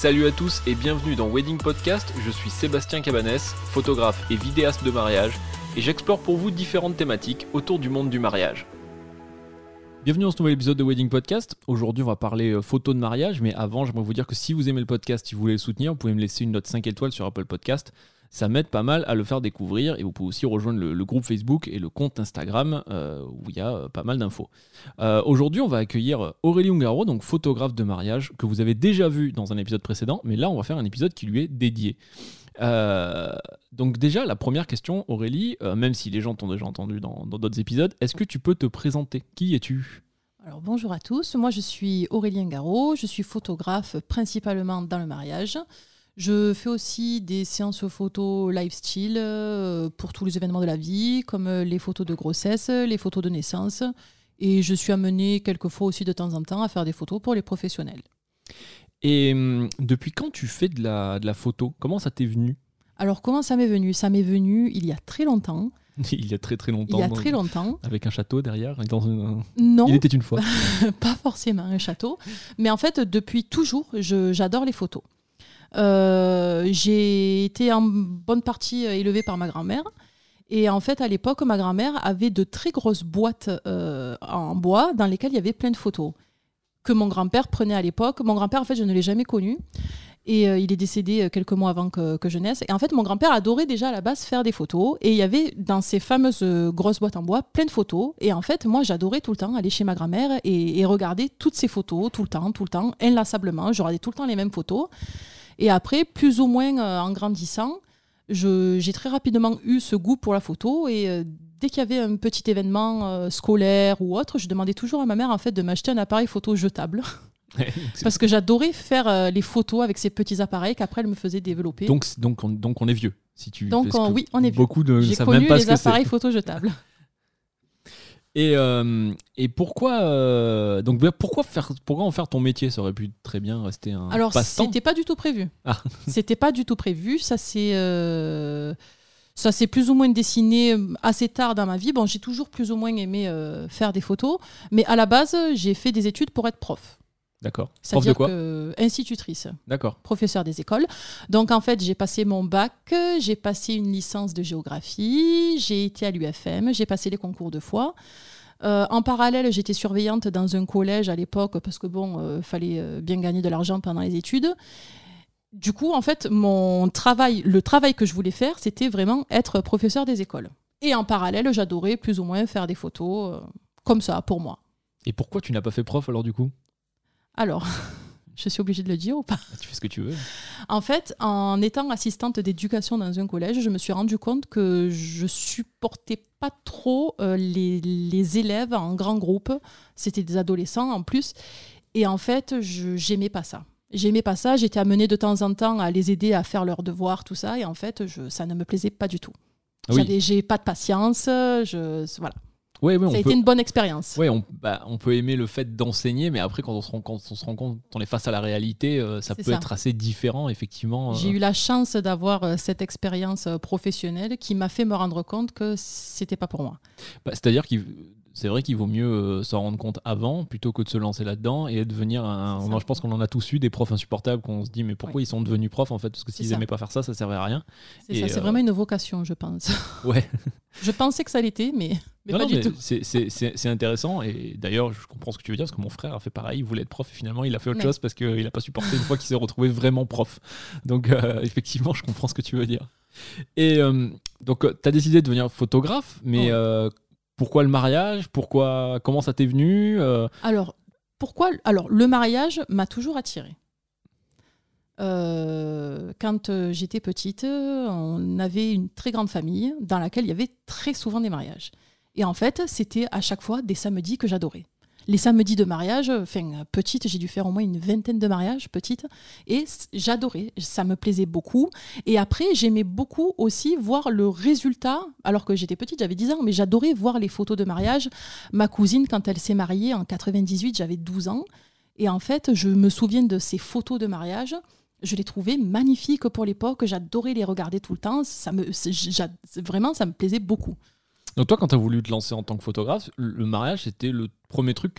Salut à tous et bienvenue dans Wedding Podcast, je suis Sébastien Cabanès, photographe et vidéaste de mariage, et j'explore pour vous différentes thématiques autour du monde du mariage. Bienvenue dans ce nouvel épisode de Wedding Podcast. Aujourd'hui on va parler photos de mariage, mais avant j'aimerais vous dire que si vous aimez le podcast, si vous voulez le soutenir, vous pouvez me laisser une note 5 étoiles sur Apple Podcast. Ça m'aide pas mal à le faire découvrir et vous pouvez aussi rejoindre le groupe Facebook et le compte Instagram où il y a pas mal d'infos. Aujourd'hui, on va accueillir Aurélie Ungaro, donc photographe de mariage, que vous avez déjà vu dans un épisode précédent, mais là, on va faire un épisode qui lui est dédié. Donc déjà, la première question, Aurélie, même si les gens t'ont déjà entendu dans d'autres épisodes, est-ce que tu peux te présenter ? Qui es-tu ? Alors bonjour à tous, moi je suis Aurélie Ungaro, je suis photographe principalement dans le mariage. Je fais aussi des séances photo lifestyle pour tous les événements de la vie, comme les photos de grossesse, les photos de naissance. Et je suis amenée quelquefois aussi de temps en temps à faire des photos pour les professionnels. Et depuis quand tu fais de la photo ? Comment ça t'est venu ? Alors comment ça m'est venu ? Ça m'est venu il y a très longtemps. Il y a très très longtemps. Il y a très longtemps. Avec un château derrière Non, il était une fois. Pas forcément un château. Mais en fait, depuis toujours, j'adore les photos. J'ai été en bonne partie élevée par ma grand-mère. Et en fait, à l'époque, ma grand-mère avait de très grosses boîtes en bois dans lesquelles il y avait plein de photos que mon grand-père prenait à l'époque. Mon grand-père, en fait, je ne l'ai jamais connu. Et il est décédé quelques mois avant que je naisse. Et en fait, mon grand-père adorait déjà à la base faire des photos. Et il y avait dans ces fameuses grosses boîtes en bois plein de photos. Et en fait, moi, j'adorais tout le temps aller chez ma grand-mère et regarder toutes ces photos, tout le temps, inlassablement. Je regardais tout le temps les mêmes photos. Et après, plus ou moins en grandissant, j'ai très rapidement eu ce goût pour la photo. Et dès qu'il y avait un petit événement scolaire ou autre, je demandais toujours à ma mère en fait, de m'acheter un appareil photo jetable. Parce que j'adorais faire les photos avec ces petits appareils qu'après elle me faisait développer. Donc on est vieux. Oui, on est vieux. Beaucoup de J'ai savent connu même pas les ce que appareils c'est. photo jetables. Et pourquoi en faire ton métier ? Ça aurait pu très bien rester un Alors, passe-temps. c'était pas du tout prévu. Ah. C'était pas du tout prévu. Ça s'est plus ou moins dessiné assez tard dans ma vie. Bon, j'ai toujours plus ou moins aimé faire des photos. Mais à la base, j'ai fait des études pour être prof. D'accord. Prof de quoi ? Institutrice. D'accord. Professeur des écoles. Donc, en fait, j'ai passé mon bac, j'ai passé une licence de géographie, j'ai été à l'UFM, j'ai passé les concours 2 fois. En parallèle, j'étais surveillante dans un collège à l'époque parce que fallait bien gagner de l'argent pendant les études. Du coup, en fait, le travail que je voulais faire, c'était vraiment être professeur des écoles. Et en parallèle, j'adorais plus ou moins faire des photos comme ça, pour moi. Et pourquoi tu n'as pas fait prof alors du coup ? Alors, je suis obligée de le dire ou pas ? Tu fais ce que tu veux. En fait, en étant assistante d'éducation dans un collège, je me suis rendu compte que je supportais pas trop les élèves en grand groupe. C'était des adolescents en plus. Et en fait, j'aimais pas ça. J'aimais pas ça. J'étais amenée de temps en temps à les aider à faire leurs devoirs, tout ça. Et en fait, ça ne me plaisait pas du tout. Oui. J'ai pas de patience. Voilà. Ouais, ça a été une bonne expérience. Oui, on peut aimer le fait d'enseigner, mais après, quand on se rend compte, on est face à la réalité, ça peut être assez différent, effectivement. J'ai eu la chance d'avoir cette expérience professionnelle qui m'a fait me rendre compte que c'était pas pour moi. C'est-à-dire c'est vrai qu'il vaut mieux s'en rendre compte avant plutôt que de se lancer là-dedans et devenir je pense qu'on en a tous eu des profs insupportables qu'on se dit mais pourquoi ils sont devenus profs en fait, parce que s'ils n'aimaient pas faire ça servait à rien. C'est vraiment une vocation, je pense. Ouais. Je pensais que ça l'était, mais pas du tout. C'est intéressant et d'ailleurs je comprends ce que tu veux dire parce que mon frère a fait pareil, il voulait être prof et finalement il a fait autre chose parce qu'il n'a pas supporté une fois qu'il s'est retrouvé vraiment prof. Donc effectivement je comprends ce que tu veux dire. Et donc tu as décidé de devenir photographe, mais pourquoi le mariage ? Comment ça t'est venu ? Alors le mariage m'a toujours attirée. Quand j'étais petite, on avait une très grande famille dans laquelle il y avait très souvent des mariages. Et en fait, c'était à chaque fois des samedis que j'adorais. Les samedis de mariage, petite, j'ai dû faire au moins une 20aine de mariages, petite, et j'adorais, ça me plaisait beaucoup. Et après, j'aimais beaucoup aussi voir le résultat, alors que j'étais petite, j'avais 10 ans, mais j'adorais voir les photos de mariage. Ma cousine, quand elle s'est mariée en 98, j'avais 12 ans, et en fait, je me souviens de ces photos de mariage. Je les trouvais magnifiques pour l'époque, j'adorais les regarder tout le temps, vraiment, ça me plaisait beaucoup. Donc toi, quand tu as voulu te lancer en tant que photographe, le mariage, c'était le premier truc que tu voulais faire ?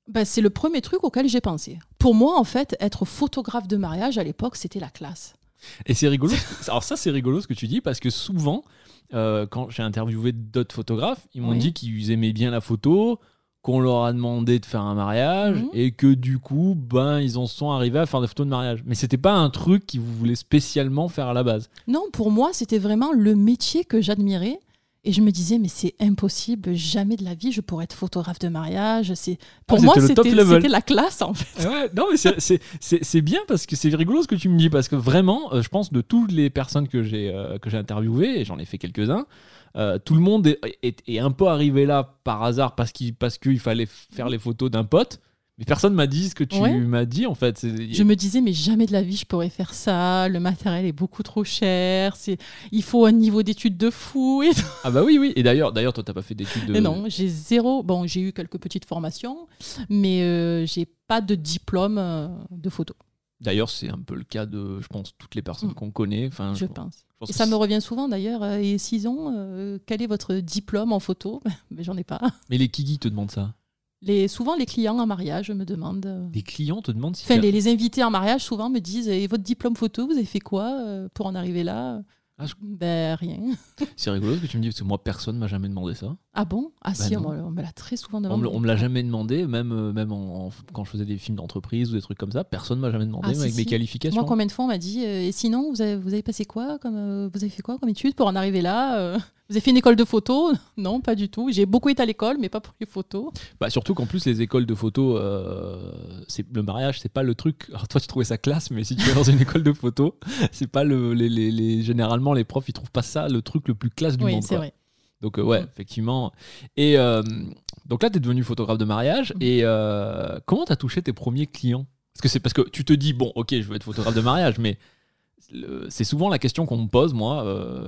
C'est le premier truc auquel j'ai pensé. Pour moi, en fait, être photographe de mariage à l'époque, c'était la classe. Et c'est rigolo. Alors ça, c'est rigolo ce que tu dis parce que souvent, quand j'ai interviewé d'autres photographes, ils m'ont dit qu'ils aimaient bien la photo, qu'on leur a demandé de faire un mariage et que du coup, ils en sont arrivés à faire des photos de mariage. Mais c'était pas un truc qu'ils voulaient spécialement faire à la base. Non, pour moi, c'était vraiment le métier que j'admirais. Et je me disais, mais c'est impossible, jamais de la vie, je pourrais être photographe de mariage. Pour moi, c'était la classe, en fait. Ouais, non, mais c'est bien parce que c'est rigolo ce que tu me dis. Parce que vraiment, je pense de toutes les personnes que j'ai interviewées, et j'en ai fait quelques-uns, tout le monde est un peu arrivé là par hasard parce qu'il fallait faire les photos d'un pote. Mais personne m'a dit ce que tu m'as dit, en fait. Je me disais, mais jamais de la vie, je pourrais faire ça. Le matériel est beaucoup trop cher. Il faut un niveau d'études de fou. Ah bah oui. Et d'ailleurs, toi, t'as pas fait d'études de... Mais non, j'ai zéro... Bon, j'ai eu quelques petites formations, mais j'ai pas de diplôme de photo. D'ailleurs, c'est un peu le cas de, je pense, toutes les personnes qu'on connaît. Je pense. Et ça me revient souvent, d'ailleurs. Et sinon, quel est votre diplôme en photo ? Mais j'en ai pas. Mais les kiki te demandent ça ? Souvent, les clients en mariage me demandent... Les clients te demandent si... les invités en mariage, souvent, me disent « Et votre diplôme photo, vous avez fait quoi pour en arriver là ?» rien. C'est rigolo ce que tu me dis, parce que moi, personne ne m'a jamais demandé ça. Ah bon ? Si, on me l'a très souvent demandé. On me l'a jamais demandé, même quand je faisais des films d'entreprise ou des trucs comme ça, personne ne m'a jamais demandé avec mes qualifications. Moi, combien de fois on m'a dit « Et sinon, vous avez passé quoi vous avez fait quoi comme études pour en arriver là Vous avez fait une école de photo ? » Non, pas du tout. J'ai beaucoup été à l'école, mais pas pour les photos. Surtout qu'en plus, les écoles de photo, le mariage, c'est pas le truc... Alors toi, tu trouvais ça classe, mais si tu vas dans une école de photo, c'est pas généralement, les profs, ils trouvent pas ça le truc le plus classe du monde. Oui, c'est vrai. Donc effectivement. Et donc là, tu es devenu photographe de mariage. Et comment tu as touché tes premiers clients ? Parce que tu te dis, bon, ok, je veux être photographe de mariage, mais c'est souvent la question qu'on me pose, moi,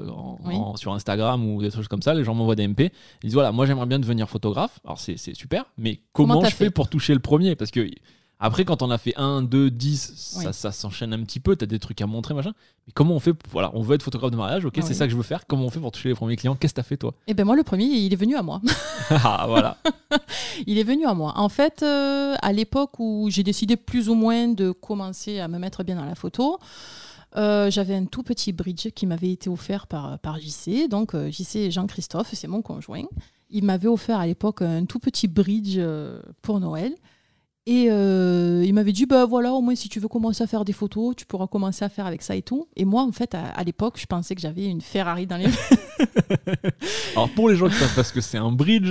sur Instagram ou des trucs comme ça. Les gens m'envoient des MP. Ils disent, voilà, moi, j'aimerais bien devenir photographe. Alors, c'est super, mais comment je fais pour toucher le premier ? Parce que après, quand on a fait 1, 2, 10, ça s'enchaîne un petit peu. Tu as des trucs à montrer, machin. Mais comment on fait ? Voilà, on veut être photographe de mariage, ok, c'est ça que je veux faire. Comment on fait pour toucher les premiers clients ? Qu'est-ce que tu as fait, toi ? Moi, le premier, il est venu à moi. Ah, voilà. Il est venu à moi. En fait, à l'époque où j'ai décidé plus ou moins de commencer à me mettre bien dans la photo, j'avais un tout petit bridge qui m'avait été offert par JC. Donc, JC Jean-Christophe, c'est mon conjoint. Il m'avait offert à l'époque un tout petit bridge pour Noël. Et il m'avait dit, voilà, au moins si tu veux commencer à faire des photos, tu pourras commencer à faire avec ça et tout. Et moi, en fait, à l'époque, je pensais que j'avais une Ferrari dans les mains. Alors, pour les gens qui savent pas ce que c'est un bridge,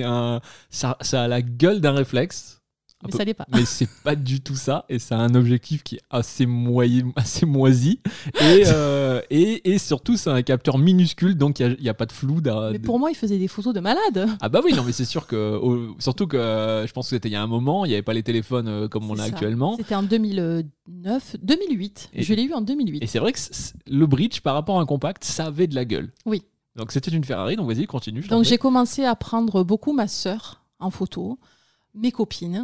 ça a la gueule d'un réflexe. Mais ça l'est pas. Mais c'est pas du tout ça. Et ça a un objectif qui est assez moisi. Et surtout, c'est un capteur minuscule, donc il n'y a pas de flou. Mais pour moi, il faisait des photos de malade. Ah bah oui, non, mais c'est sûr que... surtout que je pense que c'était il y a un moment, il n'y avait pas les téléphones comme on a actuellement. C'était en 2008. Je l'ai eu en 2008. Et c'est vrai que le bridge, par rapport à un compact, ça avait de la gueule. Oui. Donc c'était une Ferrari, donc vas-y, continue. Donc j'ai commencé à prendre beaucoup ma sœur en photo, mes copines.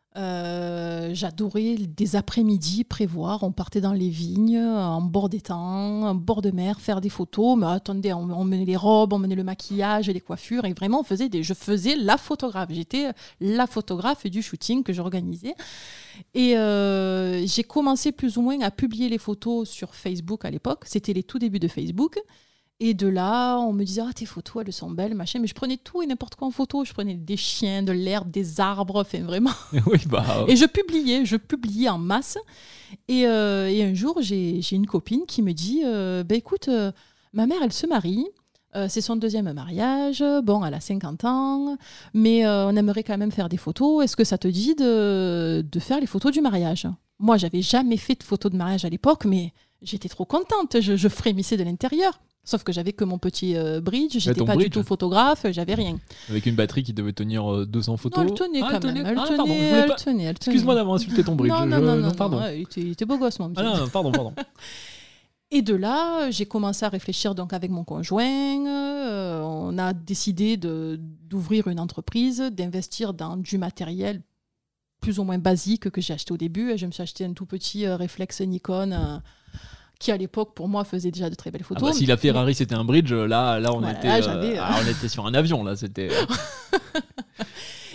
J'adorais des après-midi prévoir, on partait dans les vignes, en bord d'étang, en bord de mer, faire des photos, mais attendez, on menait les robes, on menait le maquillage et les coiffures, et vraiment je faisais la photographe, j'étais la photographe du shooting que j'organisais. Et j'ai commencé plus ou moins à publier les photos sur Facebook à l'époque, c'était les tout débuts de Facebook. Et de là, on me disait « Ah, tes photos, elles sont belles, machin. » Mais je prenais tout et n'importe quoi en photo. Je prenais des chiens, de l'herbe, des arbres, enfin vraiment. Oui, Et je publiais en masse. Et un jour, j'ai une copine qui me dit écoute, ma mère, elle se marie. C'est son deuxième mariage. Bon, elle a 50 ans. Mais on aimerait quand même faire des photos. Est-ce que ça te dit de faire les photos du mariage ? Moi, j'avais jamais fait de photos de mariage à l'époque, mais j'étais trop contente. Je frémissais de l'intérieur. Sauf que j'avais que mon petit bridge, j'étais pas du tout photographe, j'avais rien. Avec une batterie qui devait tenir 200 photos. Non, elle tenait quand même. Elle tenait. Excuse-moi d'avoir insulté ton bridge. Non, pardon. Il était beau gosse, mon petit. Ah non, pardon. Et de là, j'ai commencé à réfléchir donc avec mon conjoint. On a décidé d'ouvrir une entreprise, d'investir dans du matériel plus ou moins basique que j'ai acheté au début. Je me suis acheté un tout petit réflexe Nikon qui à l'époque pour moi faisait déjà de très belles photos. Si la Ferrari c'était un bridge, là on était sur un avion là, c'était.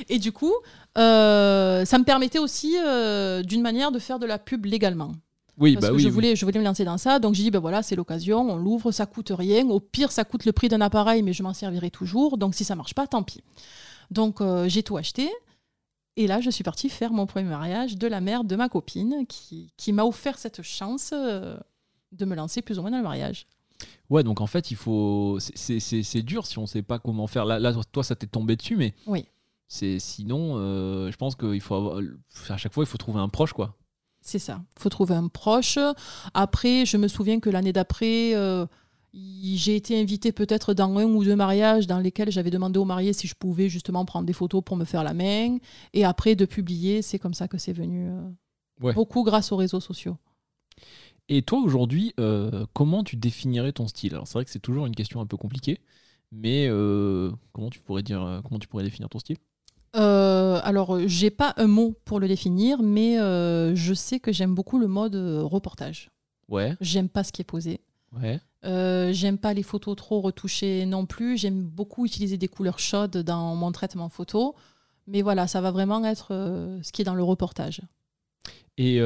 Et du coup, ça me permettait aussi, d'une manière, de faire de la pub légalement. Oui, Parce que je voulais me lancer dans ça. Donc, j'ai dit, voilà, c'est l'occasion, on l'ouvre, ça coûte rien. Au pire, ça coûte le prix d'un appareil, mais je m'en servirai toujours. Donc, si ça marche pas, tant pis. Donc, j'ai tout acheté. Et là, je suis partie faire mon premier mariage de la mère de ma copine qui m'a offert cette chance de me lancer plus ou moins dans le mariage. Ouais, donc en fait, il faut. C'est dur si on ne sait pas comment faire. Là, toi, ça t'est tombé dessus, mais. Oui. Sinon, je pense qu'il faut à chaque fois, il faut trouver un proche, quoi. C'est ça. Il faut trouver un proche. Après, je me souviens que l'année d'après, j'ai été invitée peut-être dans 1 ou 2 mariages dans lesquels j'avais demandé aux mariés si je pouvais justement prendre des photos pour me faire la main. Et après, de publier, c'est comme ça que c'est venu. Beaucoup grâce aux réseaux sociaux. Et toi, aujourd'hui, comment tu définirais ton style ? Alors, c'est vrai que c'est toujours une question un peu compliquée, mais comment tu pourrais définir ton style ? Alors, j'ai pas un mot pour le définir, mais je sais que j'aime beaucoup le mode reportage. Ouais. J'aime pas ce qui est posé. Ouais. J'aime pas les photos trop retouchées non plus. J'aime beaucoup utiliser des couleurs chaudes dans mon traitement photo. Mais voilà, ça va vraiment être ce qui est dans le reportage. Et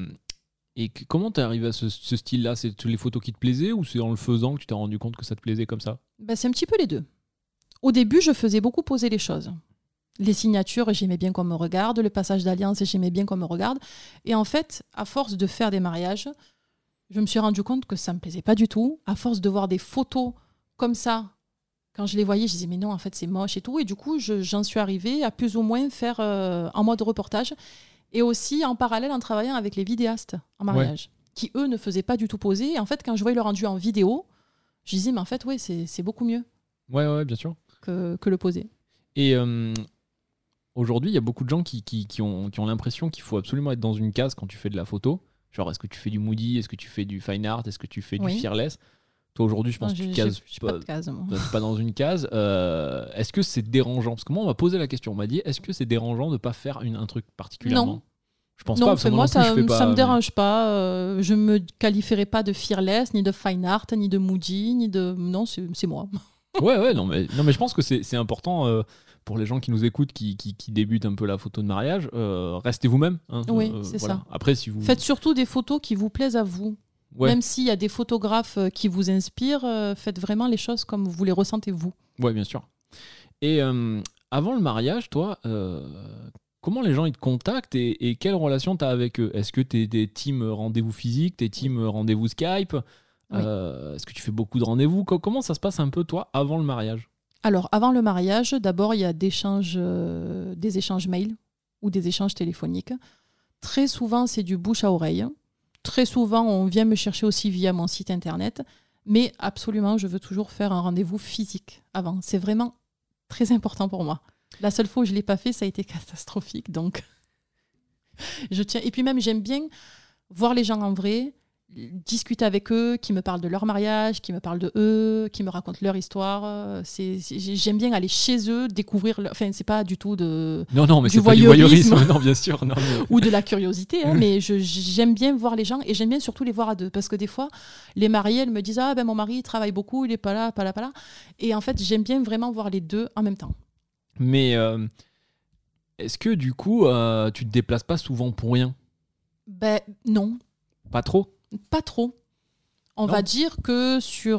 comment t'es arrivé à ce style-là ? C'est les photos qui te plaisaient ou c'est en le faisant que tu t'es rendu compte que ça te plaisait comme ça ? C'est un petit peu les deux. Au début, je faisais beaucoup poser les choses. Les signatures, j'aimais bien qu'on me regarde. Le passage d'alliance, j'aimais bien qu'on me regarde. Et en fait, à force de faire des mariages, je me suis rendu compte que ça ne me plaisait pas du tout. À force de voir des photos comme ça, quand je les voyais, je disais mais non, en fait, c'est moche et tout. Et du coup, j'en suis arrivée à plus ou moins faire en mode reportage. Et aussi, en parallèle, en travaillant avec les vidéastes en mariage, qui, eux, ne faisaient pas du tout poser. Et en fait, quand je voyais le rendu en vidéo, je disais mais en fait, ouais, c'est beaucoup mieux. Ouais, bien sûr. Que le poser. Et aujourd'hui, il y a beaucoup de gens qui ont l'impression qu'il faut absolument être dans une case quand tu fais de la photo. Genre, est-ce que tu fais du moody ? Est-ce que tu fais du fine art ? Est-ce que tu fais du fearless ? Toi, aujourd'hui, je pense que tu cases pas dans une case. Est-ce que c'est dérangeant ? Parce que moi, on m'a posé la question. On m'a dit, est-ce que c'est dérangeant de ne pas faire un truc particulièrement ? Non. Je pense non, pas. Parce que moi, ça me dérange pas. Je me qualifierais pas de fearless, ni de fine art, ni de moody, ni de... Non, c'est moi. Ouais, non, mais je pense que c'est important pour les gens qui nous écoutent, qui débutent un peu la photo de mariage. Restez vous-même. Hein, oui, c'est ça. Après, si vous... Faites surtout des photos qui vous plaisent à vous. Ouais. Même s'il y a des photographes qui vous inspirent, faites vraiment les choses comme vous les ressentez vous. Ouais, bien sûr. Et avant le mariage, toi, comment les gens ils te contactent et quelle relation tu as avec eux ? Est-ce que tu es des teams rendez-vous physique, des teams rendez-vous Skype ? Oui. Est-ce que tu fais beaucoup de rendez-vous ? Comment ça se passe un peu, toi, avant le mariage ? Alors, avant le mariage, d'abord, il y a des échanges mails ou des échanges téléphoniques. Très souvent, c'est du bouche à oreille. Très souvent, on vient me chercher aussi via mon site internet. Mais absolument, je veux toujours faire un rendez-vous physique avant. C'est vraiment très important pour moi. La seule fois où je ne l'ai pas fait, ça a été catastrophique. Donc, je tiens. Et puis même, j'aime bien voir les gens en vrai, discuter avec eux, qui me parlent de leur mariage, qui me parlent de eux, qui me racontent leur histoire. J'aime bien aller chez eux, découvrir... Enfin, c'est pas du tout mais c'est pas du voyeurisme. Non, bien sûr. Non, mais... ou de la curiosité, hein, mais j'aime bien voir les gens et j'aime bien surtout les voir à deux. Parce que des fois, les mariés, elles me disent « Ah, ben mon mari, il travaille beaucoup, il est pas là. » Et en fait, j'aime bien vraiment voir les deux en même temps. Mais est-ce que du coup, tu te déplaces pas souvent pour rien ? Ben non. Pas trop ? Pas trop. On va dire que sur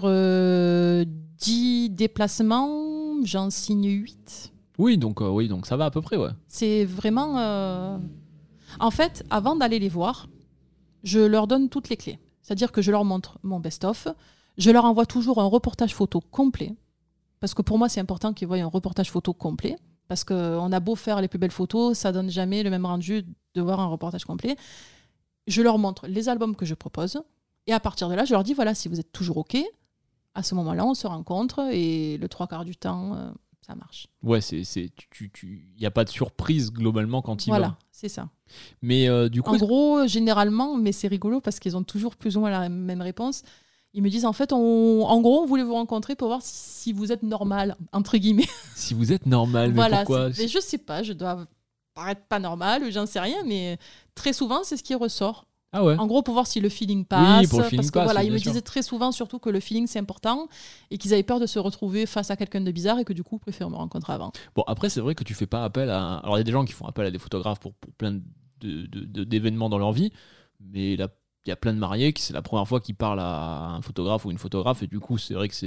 10 déplacements, j'en signe 8. Oui, donc ça va à peu près, ouais. C'est vraiment... En fait, avant d'aller les voir, je leur donne toutes les clés. C'est-à-dire que je leur montre mon best-of. Je leur envoie toujours un reportage photo complet. Parce que pour moi, c'est important qu'ils voient un reportage photo complet. Parce qu'on a beau faire les plus belles photos, ça donne jamais le même rendu de voir un reportage complet. Je leur montre les albums que je propose. Et à partir de là, je leur dis, voilà, si vous êtes toujours OK, à ce moment-là, on se rencontre. Et le 3/4 du temps, ça marche. Ouais, il n'y a pas de surprise globalement quand ils vont. Voilà, c'est ça. Mais du coup... En gros, généralement, mais c'est rigolo parce qu'ils ont toujours plus ou moins la même réponse. Ils me disent, en fait, en gros, on voulait vous rencontrer pour voir si vous êtes normal, entre guillemets. Si vous êtes normal, mais voilà, pourquoi ? Je sais pas, je dois paraître pas normal ou j'en sais rien, mais très souvent, c'est ce qui ressort. Ah ouais. En gros, pour voir si le feeling passe. Oui, pour le feeling parce que passe, voilà, oui, ils me bien sûr. disaient très souvent surtout que le feeling c'est important et qu'ils avaient peur de se retrouver face à quelqu'un de bizarre et que du coup, ils préfèrent me rencontrer avant. Bon, après, c'est vrai que tu fais pas appel à. Alors, il y a des gens qui font appel à des photographes pour plein d'événements dans leur vie, mais il y a plein de mariés qui c'est la première fois qu'ils parlent à un photographe ou une photographe, et du coup, c'est vrai que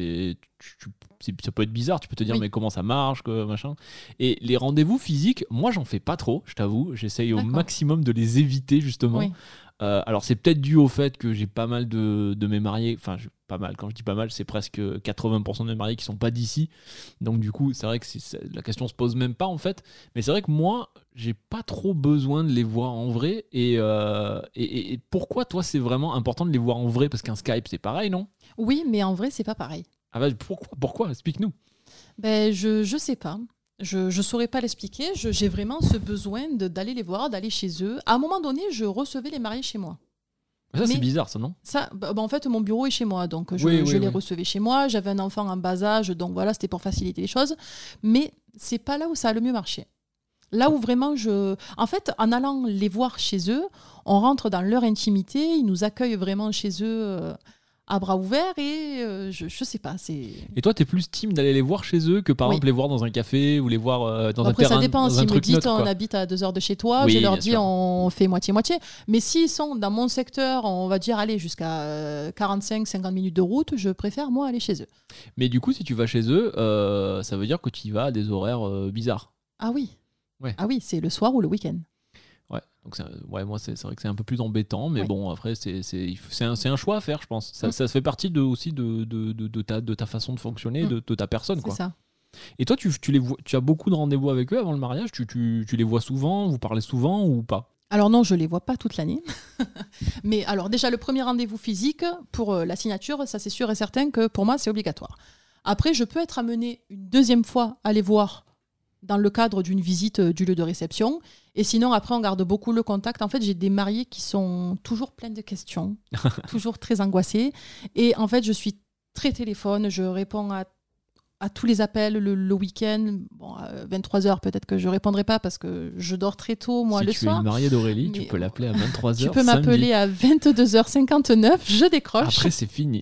ça peut être bizarre. Tu peux te dire, Oui. mais comment ça marche, machin. Et les rendez-vous physiques, moi, j'en fais pas trop, je t'avoue. J'essaye au D'accord. maximum de les éviter, justement. Oui. Alors c'est peut-être dû au fait que j'ai pas mal de mes mariés, enfin pas mal, quand je dis pas mal, c'est presque 80% de mes mariés qui sont pas d'ici, donc du coup c'est vrai que la question se pose même pas en fait, mais c'est vrai que moi j'ai pas trop besoin de les voir en vrai, et pourquoi toi c'est vraiment important de les voir en vrai, parce qu'un Skype c'est pareil, non? Oui, mais en vrai, c'est pas pareil. Ah bah pourquoi explique-nous. Ben, je sais pas. Je saurais pas l'expliquer. J'ai vraiment ce besoin d'aller les voir, d'aller chez eux. À un moment donné, je recevais les mariés chez moi. Ça c'est Mais- bizarre ça, non? Ça, en fait, mon bureau est chez moi, donc je Oui, les oui. recevais chez moi. J'avais un enfant en bas âge, donc voilà, c'était pour faciliter les choses. Mais c'est pas là où ça a le mieux marché. Là où vraiment En fait, en allant les voir chez eux, on rentre dans leur intimité, ils nous accueillent vraiment chez eux à bras ouverts et je sais pas, c'est... Et toi t'es plus team d'aller les voir chez eux que par Oui. exemple les voir dans un café ou les voir dans un Après, terrain, ça dépend. dans un S'ils me truc disent neutre, on quoi. habite à 2 heures de chez toi, Oui, je leur bien dis sûr. on fait moitié-moitié. Mais s'ils sont dans mon secteur, on va dire aller jusqu'à 45-50 minutes de route, je préfère moi aller chez eux. Mais du coup, si tu vas chez eux, ça veut dire que tu y vas à des horaires bizarres. Ah oui. Ouais. Ah oui, c'est le soir ou le week-end. Ouais. Donc moi, c'est vrai que c'est un peu plus embêtant, mais Ouais. bon, après, c'est un choix à faire, je pense. Ça fait partie aussi de ta façon de fonctionner, de ta personne, C'est quoi. ça. Et toi, tu les vois, tu as beaucoup de rendez-vous avec eux avant le mariage, tu les vois souvent, vous parlez souvent ou pas? Alors non, je les vois pas toute l'année. Mais alors déjà, le premier rendez-vous physique pour la signature, ça c'est sûr et certain que pour moi, c'est obligatoire. Après, je peux être amenée une deuxième fois à les voir dans le cadre d'une visite du lieu de réception. Et sinon, après, on garde beaucoup le contact. En fait, j'ai des mariés qui sont toujours pleins de questions, toujours très angoissés. Et en fait, je suis très téléphone, je réponds à tous les appels le week-end. Bon, à 23h, peut-être que je ne répondrai pas parce que je dors très tôt, moi, Si le tu es soir. une mariée d'Aurélie, tu Mais peux l'appeler à 23h. Tu peux m'appeler à 22h59, je décroche. Après, c'est fini.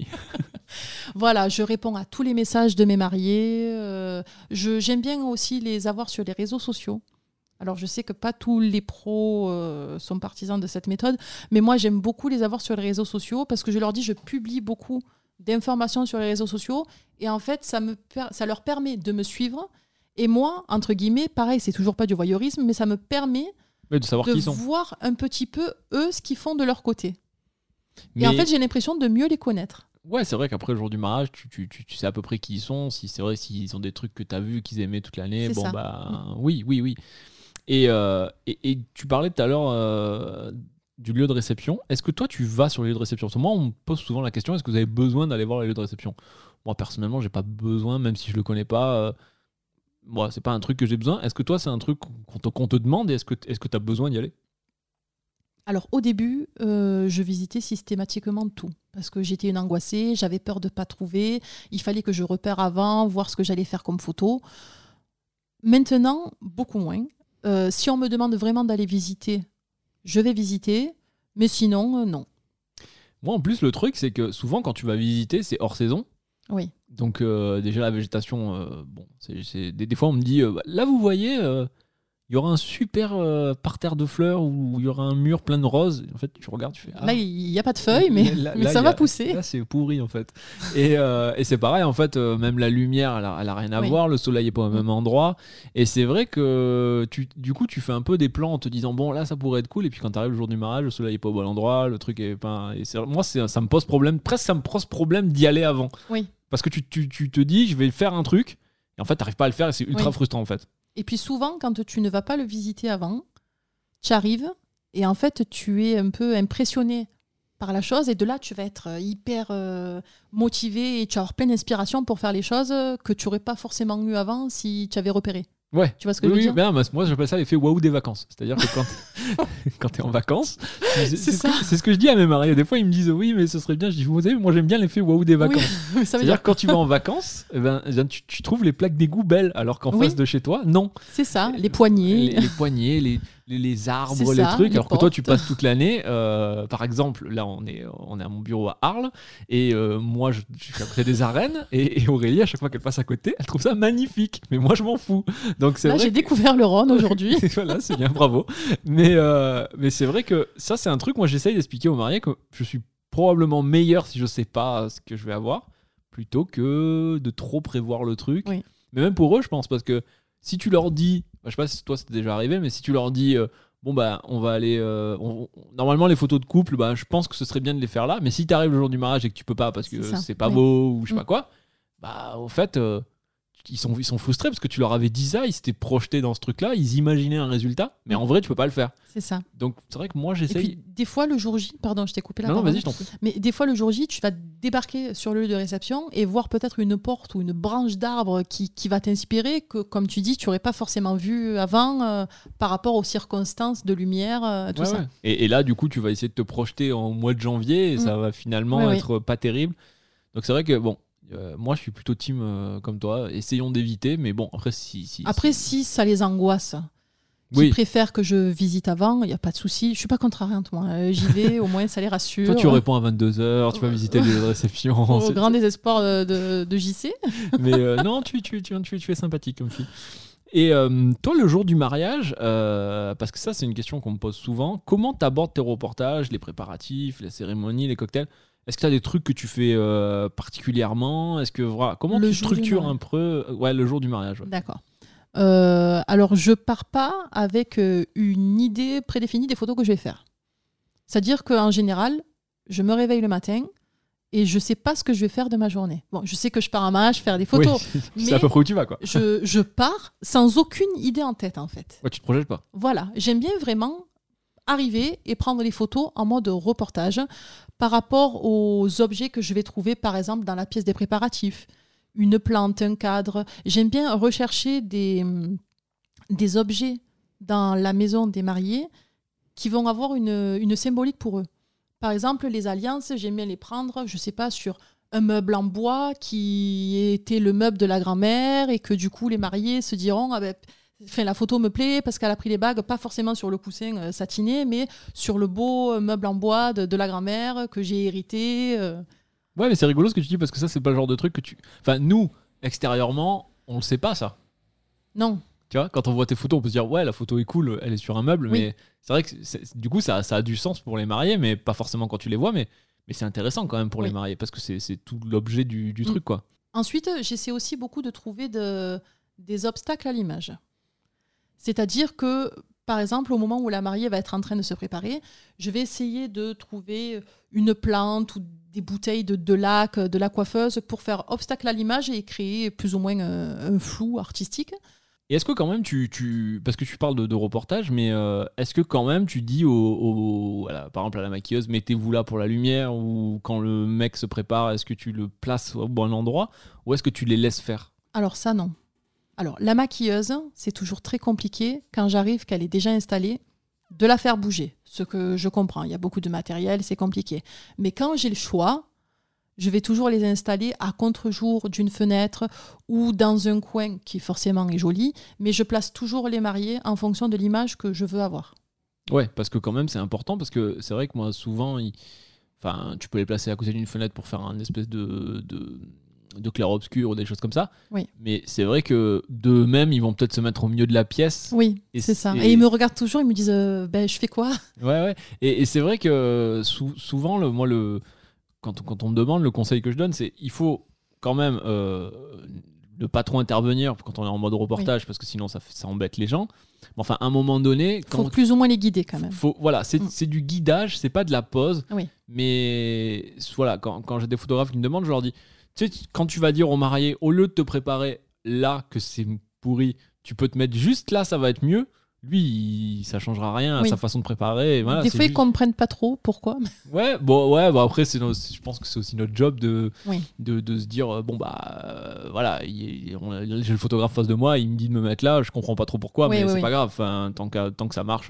Voilà, je réponds à tous les messages de mes mariés. J'aime bien aussi les avoir sur les réseaux sociaux. Alors, je sais que pas tous les pros sont partisans de cette méthode, mais moi, j'aime beaucoup les avoir sur les réseaux sociaux parce que je leur dis, je publie beaucoup d'informations sur les réseaux sociaux et en fait, ça leur permet de me suivre. Et moi, entre guillemets, pareil, c'est toujours pas du voyeurisme, mais ça me permet Mais de savoir de qui ils sont. voir un petit peu, eux, ce qu'ils font de leur côté. Mais... Et en fait, j'ai l'impression de mieux les connaître. Ouais, c'est vrai qu'après le jour du mariage, tu sais à peu près qui ils sont. Si c'est vrai, s'ils ont des trucs que tu as vus, qu'ils aimaient toute l'année, C'est bon, ça. bah oui. Et tu parlais tout à l'heure du lieu de réception. Est-ce que toi, tu vas sur les lieux de réception? Parce que moi, on me pose souvent la question, est-ce que vous avez besoin d'aller voir les lieux de réception? Moi, personnellement, j'ai pas besoin, même si je le connais pas. Moi, c'est pas un truc que j'ai besoin. Est-ce que toi, c'est un truc qu'on te demande et est-ce que tu as besoin d'y aller? Alors au début, je visitais systématiquement tout parce que j'étais une angoissée, j'avais peur de ne pas trouver, il fallait que je repère avant, voir ce que j'allais faire comme photo. Maintenant, beaucoup moins. Si on me demande vraiment d'aller visiter, je vais visiter, mais sinon, non. Moi, en plus, le truc, c'est que souvent, quand tu vas visiter, c'est hors saison. Oui. Donc déjà la végétation, bon, des fois on me dit, là vous voyez, il y aura un super parterre de fleurs où il y aura un mur plein de roses. En fait, tu regardes, tu fais. Là, il n'y a pas de feuilles, mais, mais ça va pousser. Là, c'est pourri en fait. Et c'est pareil, en fait, même la lumière, elle a rien à voir. Le soleil n'est pas au même endroit. Et c'est vrai que du coup, tu fais un peu des plans en te disant, bon, là, ça pourrait être cool. Et puis quand tu arrives le jour du mariage, le soleil n'est pas au bon endroit, le truc est pas. Et moi, ça me pose problème. Presque, ça me pose problème d'y aller avant. Oui. Parce que tu te dis, je vais faire un truc. Et en fait, tu n'arrives pas à le faire et c'est ultra frustrant en fait. Et puis souvent, quand tu ne vas pas le visiter avant, tu arrives et en fait, tu es un peu impressionné par la chose et de là, tu vas être hyper motivé et tu vas avoir plein d'inspiration pour faire les choses que tu n'aurais pas forcément eu avant si tu avais repéré. Ouais. Tu vois ce que je veux dire? Ben, moi, j'appelle ça l'effet waouh des vacances. C'est-à-dire que quand tu es en vacances, c'est ce que je dis à mes mariés. Des fois, ils me disent oui, mais ce serait bien. Je dis, vous savez, moi, j'aime bien l'effet waouh des vacances. Oui, c'est-à-dire que quand tu vas en vacances, tu trouves les plaques d'égout belles, alors qu'en face de chez toi, non. C'est ça, les poignées. Les poignées, les arbres, C'est les ça, trucs, les alors que toi tu portes. passes toute l'année. Par exemple, là on est à mon bureau à Arles et moi je suis à côté des arènes et Aurélie, à chaque fois qu'elle passe à côté, elle trouve ça magnifique. Mais moi je m'en fous. Donc c'est Là, vrai j'ai découvert le Rhône aujourd'hui. voilà, c'est bien, bravo. Mais c'est vrai que ça, c'est un truc, moi j'essaye d'expliquer aux mariés que je suis probablement meilleur si je sais pas ce que je vais avoir, plutôt que de trop prévoir le truc. Oui. Mais même pour eux, je pense, parce que si tu leur dis, je sais pas si toi c'est déjà arrivé, mais si tu leur dis, bon bah on va aller, normalement les photos de couple, bah je pense que ce serait bien de les faire là, mais si t'arrives le jour du mariage et que tu peux pas parce que C'est ça, c'est pas oui. beau ou je sais Mm. pas quoi, bah au fait ils sont frustrés parce que tu leur avais dit ça, ils s'étaient projetés dans ce truc-là, ils imaginaient un résultat, mais en vrai, tu peux pas le faire. C'est ça. Donc, c'est vrai que moi, Et puis, j'essaye. des fois, le jour J, pardon, je t'ai coupé la Non, parole. vas-y, je t'en prie. Mais des fois, le jour J, tu vas débarquer sur le lieu de réception et voir peut-être une porte ou une branche d'arbre qui va t'inspirer, que, comme tu dis, tu n'aurais pas forcément vu avant par rapport aux circonstances de lumière, tout Ouais, ça. ouais. Et là, du coup, tu vas essayer de te projeter en mois de janvier et ça va finalement Ouais, être pas terrible. Donc, c'est vrai que, bon, moi, je suis plutôt team comme toi. Essayons d'éviter, mais bon, après, Si ça les angoisse, qui oui. préfèrent que je visite avant, il n'y a pas de souci. Je suis pas contrariante, moi. J'y vais, au moins, ça les rassure. Toi, tu réponds à 22h, tu vas visiter les lieux de réception. Au grand désespoir de JC. Mais non, tu es sympathique comme fille. Et toi, le jour du mariage, parce que ça, c'est une question qu'on me pose souvent, comment t'abordes tes reportages, les préparatifs, les cérémonies, les cocktails? Est-ce que tu as des trucs que tu fais particulièrement? Est-ce que voilà, comment Le tu jour du structures mariage. un peu le jour du mariage? Ouais. D'accord. Alors, je pars pas avec une idée prédéfinie des photos que je vais faire. C'est-à-dire qu'en général, je me réveille le matin et je sais pas ce que je vais faire de ma journée. Bon, je sais que je pars en mariage faire des photos, Oui, mais c'est à peu près où tu vas, quoi. je pars sans aucune idée en tête, en fait. Ouais, tu te projettes pas. Voilà, j'aime bien vraiment arriver et prendre les photos en mode reportage par rapport aux objets que je vais trouver, par exemple, dans la pièce des préparatifs. Une plante, un cadre. J'aime bien rechercher des objets dans la maison des mariés qui vont avoir une symbolique pour eux. Par exemple, les alliances, j'aime bien les prendre, je sais pas, sur un meuble en bois qui était le meuble de la grand-mère et que du coup, les mariés se diront ah ben, la photo me plaît parce qu'elle a pris les bagues, pas forcément sur le coussin satiné, mais sur le beau meuble en bois de la grand-mère que j'ai hérité. Ouais, mais c'est rigolo ce que tu dis parce que ça, c'est pas le genre de truc que tu. Enfin, nous, extérieurement, on le sait pas, ça. Non. Tu vois, quand on voit tes photos, on peut se dire, ouais, la photo est cool, elle est sur un meuble, Oui. mais c'est vrai que du coup, ça a du sens pour les mariés, mais pas forcément quand tu les vois, mais c'est intéressant quand même pour les Oui. mariés parce que c'est tout l'objet du truc, quoi. Ensuite, j'essaie aussi beaucoup de trouver des obstacles à l'image. C'est-à-dire que, par exemple, au moment où la mariée va être en train de se préparer, je vais essayer de trouver une plante ou des bouteilles de lac, de la coiffeuse, pour faire obstacle à l'image et créer plus ou moins un flou artistique. Et est-ce que quand même parce que tu parles de reportage, mais est-ce que quand même tu dis voilà, par exemple à la maquilleuse, mettez-vous là pour la lumière, ou quand le mec se prépare, est-ce que tu le places au bon endroit, ou est-ce que tu les laisses faire? Alors ça, non. Alors, la maquilleuse, c'est toujours très compliqué, quand j'arrive, qu'elle est déjà installée, de la faire bouger. Ce que je comprends, il y a beaucoup de matériel, c'est compliqué. Mais quand j'ai le choix, je vais toujours les installer à contre-jour d'une fenêtre ou dans un coin qui forcément est joli, mais je place toujours les mariés en fonction de l'image que je veux avoir. Ouais, parce que quand même c'est important, parce que c'est vrai que moi souvent, tu peux les placer à côté d'une fenêtre pour faire un espèce de clair-obscur ou des choses comme ça. Oui. Mais c'est vrai que d'eux-mêmes, ils vont peut-être se mettre au milieu de la pièce. Oui, Et c'est ça. c'est- Et ils me regardent toujours, ils me disent je fais quoi? Ouais. Et c'est vrai que souvent, quand on me demande, le conseil que je donne, c'est il faut quand même ne pas trop intervenir quand on est en mode reportage, parce que sinon ça embête les gens. Mais enfin, à un moment donné, Il faut plus ou moins les guider quand même. voilà, c'est du guidage, c'est pas de la pose. Oui. Mais voilà, quand j'ai des photographes qui me demandent, je leur dis, tu sais, quand tu vas dire au marié, au lieu de te préparer là que c'est pourri, tu peux te mettre juste là, ça va être mieux. Lui, ça changera rien à Oui. sa façon de préparer. Et voilà, Des c'est fois, ils juste- comprennent pas trop pourquoi. Ouais, bon, après, je pense que c'est aussi notre job de Oui. se dire, voilà, j'ai le photographe face de moi, il me dit de me mettre là, je comprends pas trop pourquoi, Oui, mais oui, c'est oui. pas grave, enfin, tant que ça marche,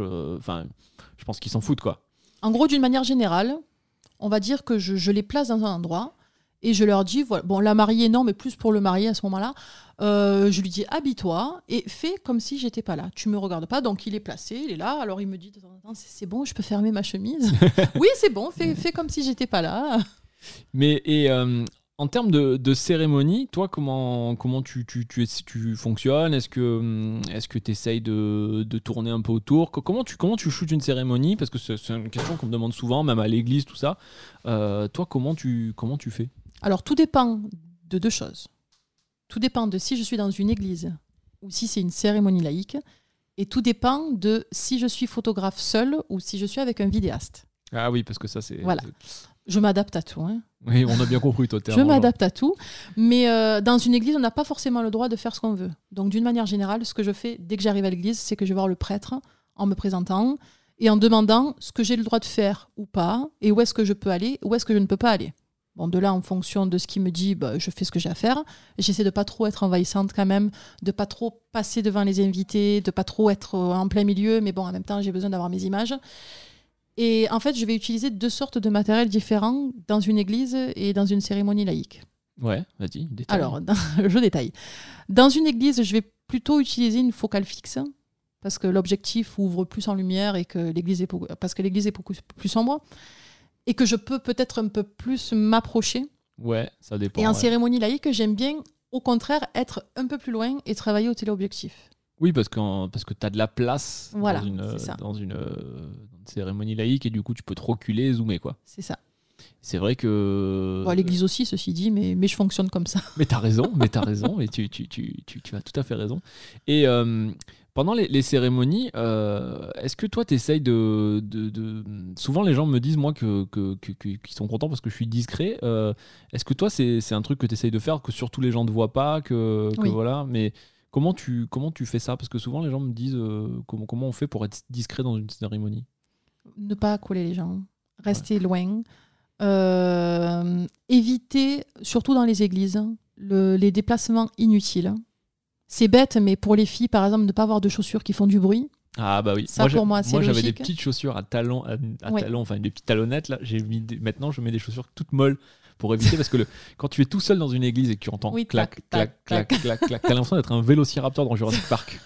je pense qu'ils s'en foutent, quoi. En gros, d'une manière générale, on va dire que je les place dans un endroit Et je leur dis, voilà, bon, la mariée, non, mais plus pour le marié à ce moment-là, je lui dis, habille-toi et fais comme si j'étais pas là. Tu me regardes pas, donc il est placé, il est là. Alors il me dit de temps en temps, c'est bon, je peux fermer ma chemise. Oui, c'est bon, fais comme si j'étais pas là. Mais en termes de cérémonie, toi, comment tu fonctionnes? Est-ce que tu essayes de tourner un peu autour? Comment tu shootes une cérémonie? Parce que c'est une question qu'on me demande souvent, même à l'église, tout ça. Toi, comment tu fais? Alors tout dépend de deux choses. Tout dépend de si je suis dans une église ou si c'est une cérémonie laïque. Et tout dépend de si je suis photographe seule ou si je suis avec un vidéaste. Ah oui, parce que ça, c'est... Voilà. Je m'adapte à tout. Hein. Oui, on a bien compris, toi. Je m'adapte à tout. Mais dans une église, on n'a pas forcément le droit de faire ce qu'on veut. Donc, d'une manière générale, ce que je fais dès que j'arrive à l'église, c'est que je vais voir le prêtre en me présentant et en demandant ce que j'ai le droit de faire ou pas, et où est-ce que je peux aller, où est-ce que je ne peux pas aller. Bon, de là, en fonction de ce qu'il me dit, je fais ce que j'ai à faire. J'essaie de pas trop être envahissante quand même, de pas trop passer devant les invités, de pas trop être en plein milieu. Mais bon, en même temps, j'ai besoin d'avoir mes images. Et en fait, je vais utiliser deux sortes de matériel différents dans une église et dans une cérémonie laïque. Ouais, vas-y, détaille. Alors, je détaille. Dans une église, je vais plutôt utiliser une focale fixe parce que l'objectif ouvre plus en lumière et que l'église est parce que l'église est beaucoup plus sombre et que je peux peut-être un peu plus m'approcher. Ouais, ça dépend. Et en cérémonie laïque, j'aime bien, au contraire, être un peu plus loin et travailler au téléobjectif. Oui, parce que tu as de la place voilà, dans une cérémonie laïque et du coup, tu peux te reculer et zoomer, quoi. C'est ça. C'est vrai que... Bon, l'église aussi, ceci dit, mais je fonctionne comme ça. Mais t'as raison, et tu as tout à fait raison. Et pendant les cérémonies, est-ce que toi, t'essayes de... Souvent, les gens me disent, moi, qu'ils sont contents parce que je suis discret. Est-ce que toi, c'est un truc que t'essayes de faire, que surtout les gens ne voient pas, oui. Voilà, mais... Comment tu fais ça? Parce que souvent, les gens me disent comment on fait pour être discret dans une cérémonie? Ne pas coller les gens, rester loin. Éviter, surtout dans les églises, les déplacements inutiles. C'est bête, mais pour les filles, par exemple, ne pas avoir de chaussures qui font du bruit. Ah bah oui. Ça, pour moi, c'est logique. Moi, j'avais des petites chaussures à talons, talons, enfin des petites talonnettes. Là, maintenant, je mets des chaussures toutes molles pour éviter, parce que quand tu es tout seul dans une église et que tu entends clac, t'as l'impression d'être un vélociraptor dans Jurassic Park.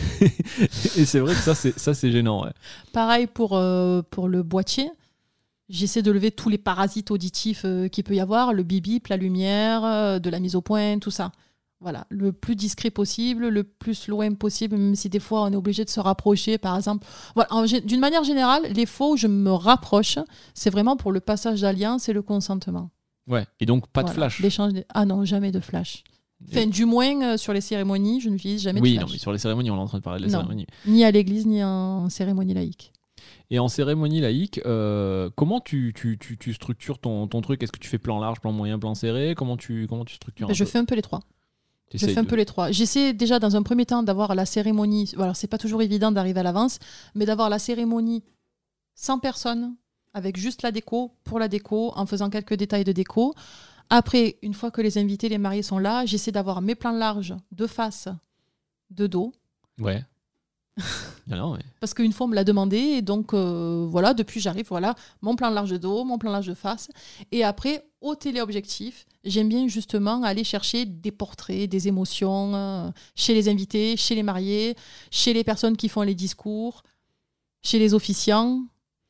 Et c'est vrai que ça, c'est gênant. Ouais. Pareil pour le boîtier. J'essaie de lever tous les parasites auditifs qu'il peut y avoir, le bip-bip, la lumière, de la mise au point, tout ça. Voilà, le plus discret possible, le plus loin possible, même si des fois on est obligé de se rapprocher, par exemple. Voilà, d'une manière générale, les fois où je me rapproche, c'est vraiment pour le passage d'alliance et le consentement. Ouais, et donc pas de flash. Ah non, jamais de flash. Enfin, du moins, sur les cérémonies, je n'utilise jamais de flash. Oui, non, mais sur les cérémonies, on est en train de parler des cérémonies. Ni à l'église, ni en cérémonie laïque. Et en cérémonie laïque, comment tu structures ton truc? Est-ce que tu fais plan large, plan moyen, plan serré? Comment tu structures Je fais un peu les trois. Un peu les trois. J'essaie déjà dans un premier temps d'avoir la cérémonie. Alors, c'est pas toujours évident d'arriver à l'avance, mais d'avoir la cérémonie sans personne, avec juste la déco, pour la déco, en faisant quelques détails de déco. Après, une fois que les invités, les mariés sont là, j'essaie d'avoir mes plans larges de face, de dos. Ouais. Non, ouais. Parce qu'une fois on me l'a demandé, et donc voilà, depuis j'arrive, voilà, mon plan large de dos, mon plan large de face. Et après, au téléobjectif, j'aime bien justement aller chercher des portraits, des émotions chez les invités, chez les mariés, chez les personnes qui font les discours, chez les officiants.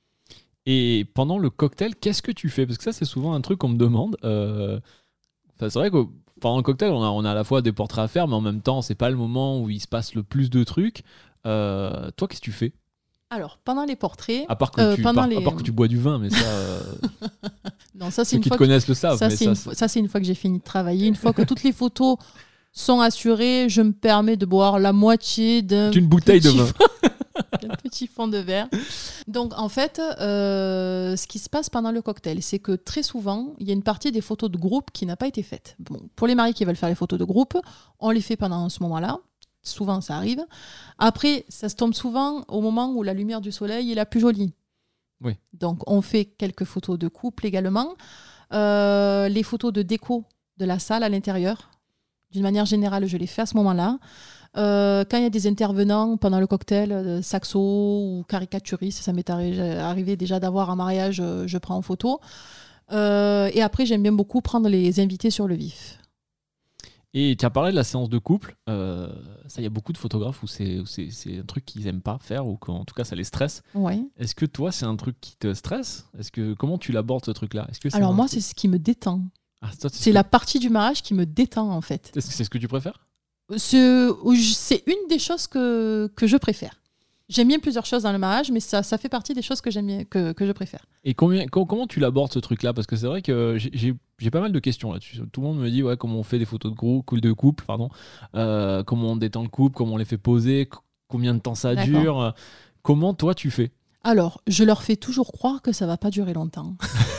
Et pendant le cocktail, qu'est-ce que tu fais? Parce que ça, c'est souvent un truc qu'on me demande. C'est vrai que pendant le cocktail, on a à la fois des portraits à faire, mais en même temps, c'est pas le moment où il se passe le plus de trucs. Toi, qu'est-ce que tu fais? Alors, pendant les portraits... À part que tu bois du vin, mais ça... non, ça c'est ceux une qui fois te connaissent le savent. Ça, c'est une fois que j'ai fini de travailler. Une fois que toutes les photos sont assurées, je me permets de boire la moitié d'une bouteille de vin. Un petit fond de verre. Donc, en fait, ce qui se passe pendant le cocktail, c'est que très souvent, il y a une partie des photos de groupe qui n'a pas été faite. Bon, pour les mariés qui veulent faire les photos de groupe, on les fait pendant ce moment-là. Souvent, ça arrive. Après, ça se tombe souvent au moment où la lumière du soleil est la plus jolie. Oui. Donc, on fait quelques photos de couple également. Les photos de déco de la salle à l'intérieur, d'une manière générale, je les fais à ce moment-là. Quand il y a des intervenants pendant le cocktail, saxo ou caricaturistes, ça m'est arrivé déjà d'avoir un mariage, je prends en photo. Et après, j'aime bien beaucoup prendre les invités sur le vif. Et tu as parlé de la séance de couple. Ça, il y a beaucoup de photographes où c'est un truc qu'ils n'aiment pas faire ou qu'en tout cas, ça les stresse. Ouais. Est-ce que toi, c'est un truc qui te stresse ? Comment tu l'abordes, ce truc-là ? Alors moi, c'est ce qui me détend. C'est la partie du mariage qui me détend, en fait. Est-ce que c'est ce que tu préfères ? C'est une des choses que je préfère. J'aime bien plusieurs choses dans le mariage, mais ça fait partie des choses que j'aime bien, que je préfère. Et comment tu l'abordes, ce truc-là ? Parce que c'est vrai que j'ai pas mal de questions là-dessus. Tout le monde me dit comment on fait des photos de couple, comment on détend le couple, comment on les fait poser, combien de temps ça dure. Comment toi tu fais ? Alors, je leur fais toujours croire que ça va pas durer longtemps.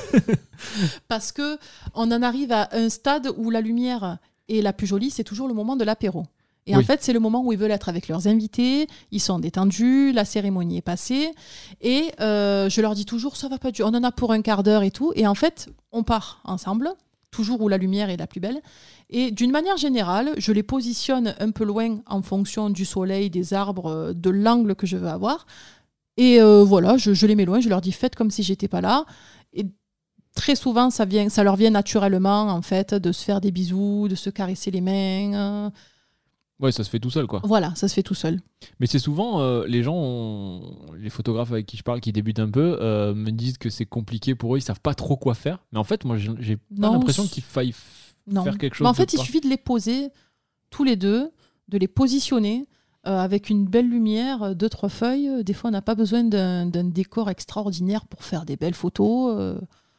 Parce que on en arrive à un stade où la lumière est la plus jolie, c'est toujours le moment de l'apéro. Et en fait, c'est le moment où ils veulent être avec leurs invités, ils sont détendus, la cérémonie est passée, et je leur dis toujours, ça va pas durer, on en a pour un quart d'heure et tout, et en fait, on part ensemble, toujours où la lumière est la plus belle, et d'une manière générale, je les positionne un peu loin en fonction du soleil, des arbres, de l'angle que je veux avoir, et voilà, je les mets loin, je leur dis, faites comme si j'étais pas là, et très souvent, ça leur vient naturellement, en fait, de se faire des bisous, de se caresser les mains. Ouais, ça se fait tout seul, quoi. Voilà, ça se fait tout seul. Mais c'est souvent, les photographes avec qui je parle, qui débutent un peu, me disent que c'est compliqué pour eux, ils savent pas trop quoi faire. Mais en fait, moi, j'ai pas l'impression qu'il faille faire quelque chose. Mais en fait, il suffit de les poser tous les deux, de les positionner avec une belle lumière, 2-3 feuilles. Des fois, on n'a pas besoin d'un décor extraordinaire pour faire des belles photos.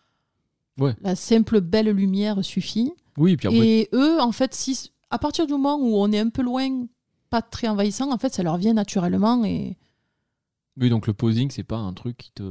La simple belle lumière suffit. Oui, puis après... Et eux, en fait, à partir du moment où on est un peu loin, pas très envahissant, en fait, ça leur vient naturellement. Et... Oui, donc le posing, c'est pas un truc qui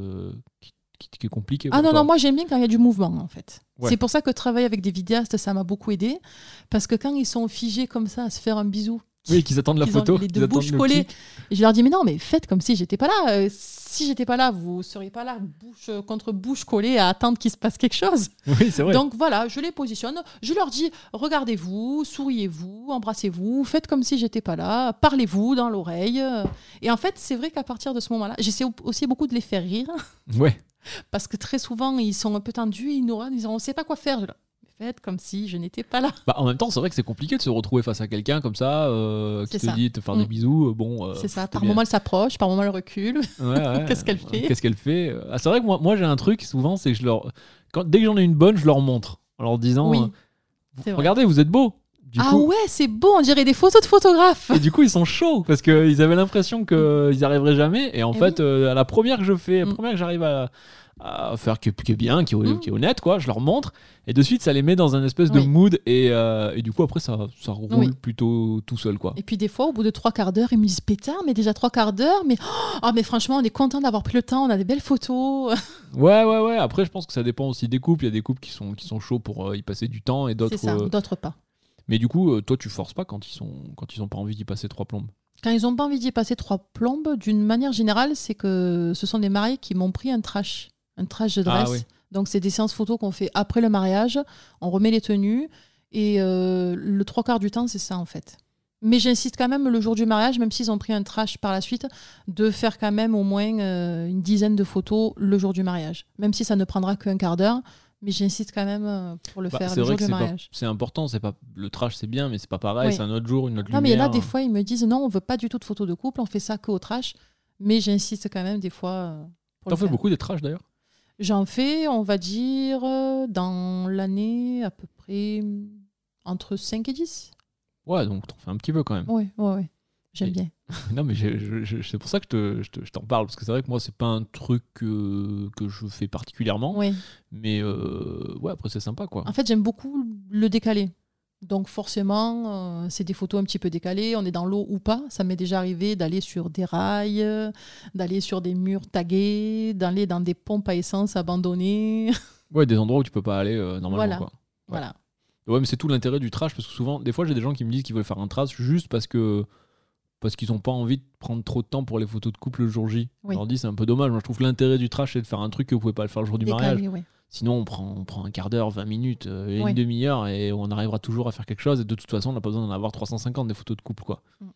est compliqué. Ah non, moi j'aime bien quand il y a du mouvement, en fait. Ouais. C'est pour ça que travailler avec des vidéastes, ça m'a beaucoup aidé. Parce que quand ils sont figés comme ça, à se faire un bisou, oui, qu'ils attendent la photo, ont les deux bouches collées, et je leur dis, mais non, mais faites comme si j'étais pas là. Si j'étais pas là, vous seriez pas là, bouche contre bouche collée, à attendre qu'il se passe quelque chose. Oui, c'est vrai. Donc voilà, je les positionne, je leur dis, regardez-vous, souriez-vous, embrassez-vous, faites comme si j'étais pas là, parlez-vous dans l'oreille. Et en fait, c'est vrai qu'à partir de ce moment-là, j'essaie aussi beaucoup de les faire rire. Ouais. Parce que très souvent, ils sont un peu tendus, ils nous regardent, ils disent, on sait pas quoi faire. Faites comme si je n'étais pas là. En même temps, c'est vrai que c'est compliqué de se retrouver face à quelqu'un comme ça, qui te dit de te faire des bisous. C'est ça. Par moment, elle s'approche, par moment, elle recule. Ouais, Qu'est-ce qu'elle fait ? C'est vrai que moi j'ai un truc, souvent, c'est que dès que j'en ai une bonne, je leur montre. En leur disant, regardez, vous êtes beaux. Ouais, c'est beau, on dirait des photos de photographes. Et du coup, ils sont chauds, parce qu'ils avaient l'impression qu'ils n'y arriveraient jamais. Et en fait, à la première que je fais, la première que j'arrive à faire qui est bien, qui est honnête, quoi, je leur montre, et de suite ça les met dans un espèce de mood, et du coup après ça roule plutôt tout seul, quoi. Et puis des fois au bout de 3 quarts d'heure ils me disent, pétard, mais déjà 3 quarts d'heure, mais mais franchement on est content d'avoir pris le temps, on a des belles photos. Ouais, après je pense que ça dépend aussi des couples. Il y a des couples qui sont chauds pour y passer du temps, et d'autres c'est ça, d'autres pas. Mais du coup toi tu forces pas quand ils ont pas envie d'y passer 3 plombes. Quand ils ont pas envie d'y passer 3 plombes, d'une manière générale, c'est que ce sont des mariés qui m'ont pris un trash de dress. Donc c'est des séances photos qu'on fait après le mariage, on remet les tenues, et le 3/4 du temps c'est ça, en fait. Mais j'insiste quand même le jour du mariage, même s'ils ont pris un trash par la suite, de faire quand même au moins une dizaine de photos le jour du mariage, même si ça ne prendra qu'un quart d'heure. Mais j'insiste quand même pour le faire le jour du mariage. C'est important, c'est pas le trash, c'est bien, mais c'est pas pareil, c'est un autre jour, une autre lumière. Non, mais là des fois ils me disent non, on veut pas du tout de photos de couple, on fait ça qu'au trash. Mais j'insiste quand même des fois pour T'en fais beaucoup des trashs d'ailleurs? J'en fais, on va dire, dans l'année, à peu près entre 5 et 10. Ouais, donc t'en fais un petit peu quand même. Ouais. J'aime bien. Non, mais c'est pour ça que je t'en parle, parce que c'est vrai que moi, c'est pas un truc que je fais particulièrement. Oui. Mais après, c'est sympa, quoi. En fait, j'aime beaucoup le décalé. Donc forcément, c'est des photos un petit peu décalées. On est dans l'eau ou pas. Ça m'est déjà arrivé d'aller sur des rails, d'aller sur des murs tagués, d'aller dans des pompes à essence abandonnées. Ouais, des endroits où tu peux pas aller normalement, quoi. Voilà. Ouais, mais c'est tout l'intérêt du trash, parce que souvent, des fois, j'ai des gens qui me disent qu'ils veulent faire un trash juste parce qu'ils n'ont pas envie de prendre trop de temps pour les photos de couple le jour J. Oui. Je leur dis, c'est un peu dommage. Moi, je trouve que l'intérêt du trash, c'est de faire un truc que vous pouvez pas le faire le jour du mariage. Ouais. Sinon, on prend un quart d'heure, 20 minutes, une demi-heure, et on arrivera toujours à faire quelque chose. Et de toute façon, on n'a pas besoin d'en avoir 350 des photos de couple, quoi.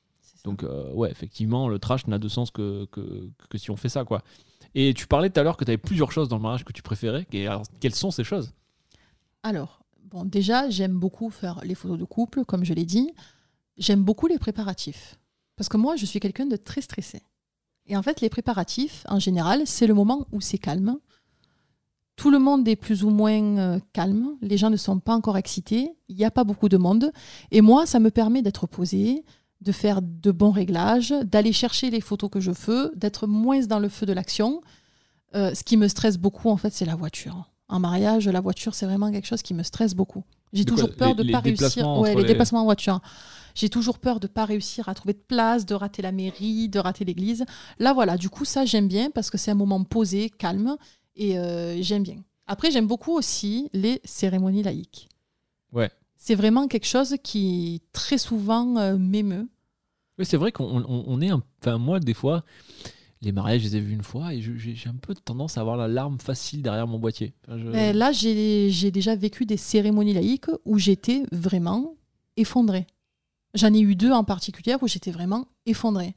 Donc, ouais, effectivement, le trash n'a de sens que si on fait ça, quoi. Et tu parlais tout à l'heure que tu avais plusieurs choses dans le mariage que tu préférais. Alors, quelles sont ces choses ? Alors, bon, déjà, j'aime beaucoup faire les photos de couple, comme je l'ai dit. J'aime beaucoup les préparatifs. Parce que moi, je suis quelqu'un de très stressé. Et en fait, les préparatifs, en général, c'est le moment où c'est calme. Tout le monde est plus ou moins calme. Les gens ne sont pas encore excités. Il n'y a pas beaucoup de monde. Et moi, ça me permet d'être posée, de faire de bons réglages, d'aller chercher les photos que je veux, d'être moins dans le feu de l'action. Ce qui me stresse beaucoup, en fait, c'est la voiture. En mariage, la voiture, c'est vraiment quelque chose qui me stresse beaucoup. J'ai toujours peur de ne pas réussir. Les déplacements en voiture. J'ai toujours peur de ne pas réussir à trouver de place, de rater la mairie, de rater l'église. Là, voilà, du coup, ça, j'aime bien parce que c'est un moment posé, calme, et j'aime bien. Après, j'aime beaucoup aussi les cérémonies laïques. Ouais. C'est vraiment quelque chose qui, très souvent, m'émeut. Oui, c'est vrai qu'on est... Enfin, moi, des fois, les mariages, je les ai vus une fois et j'ai un peu tendance à avoir la larme facile derrière mon boîtier. Enfin, là, j'ai déjà vécu des cérémonies laïques où j'étais vraiment effondrée. J'en ai eu 2 en particulier où j'étais vraiment effondrée.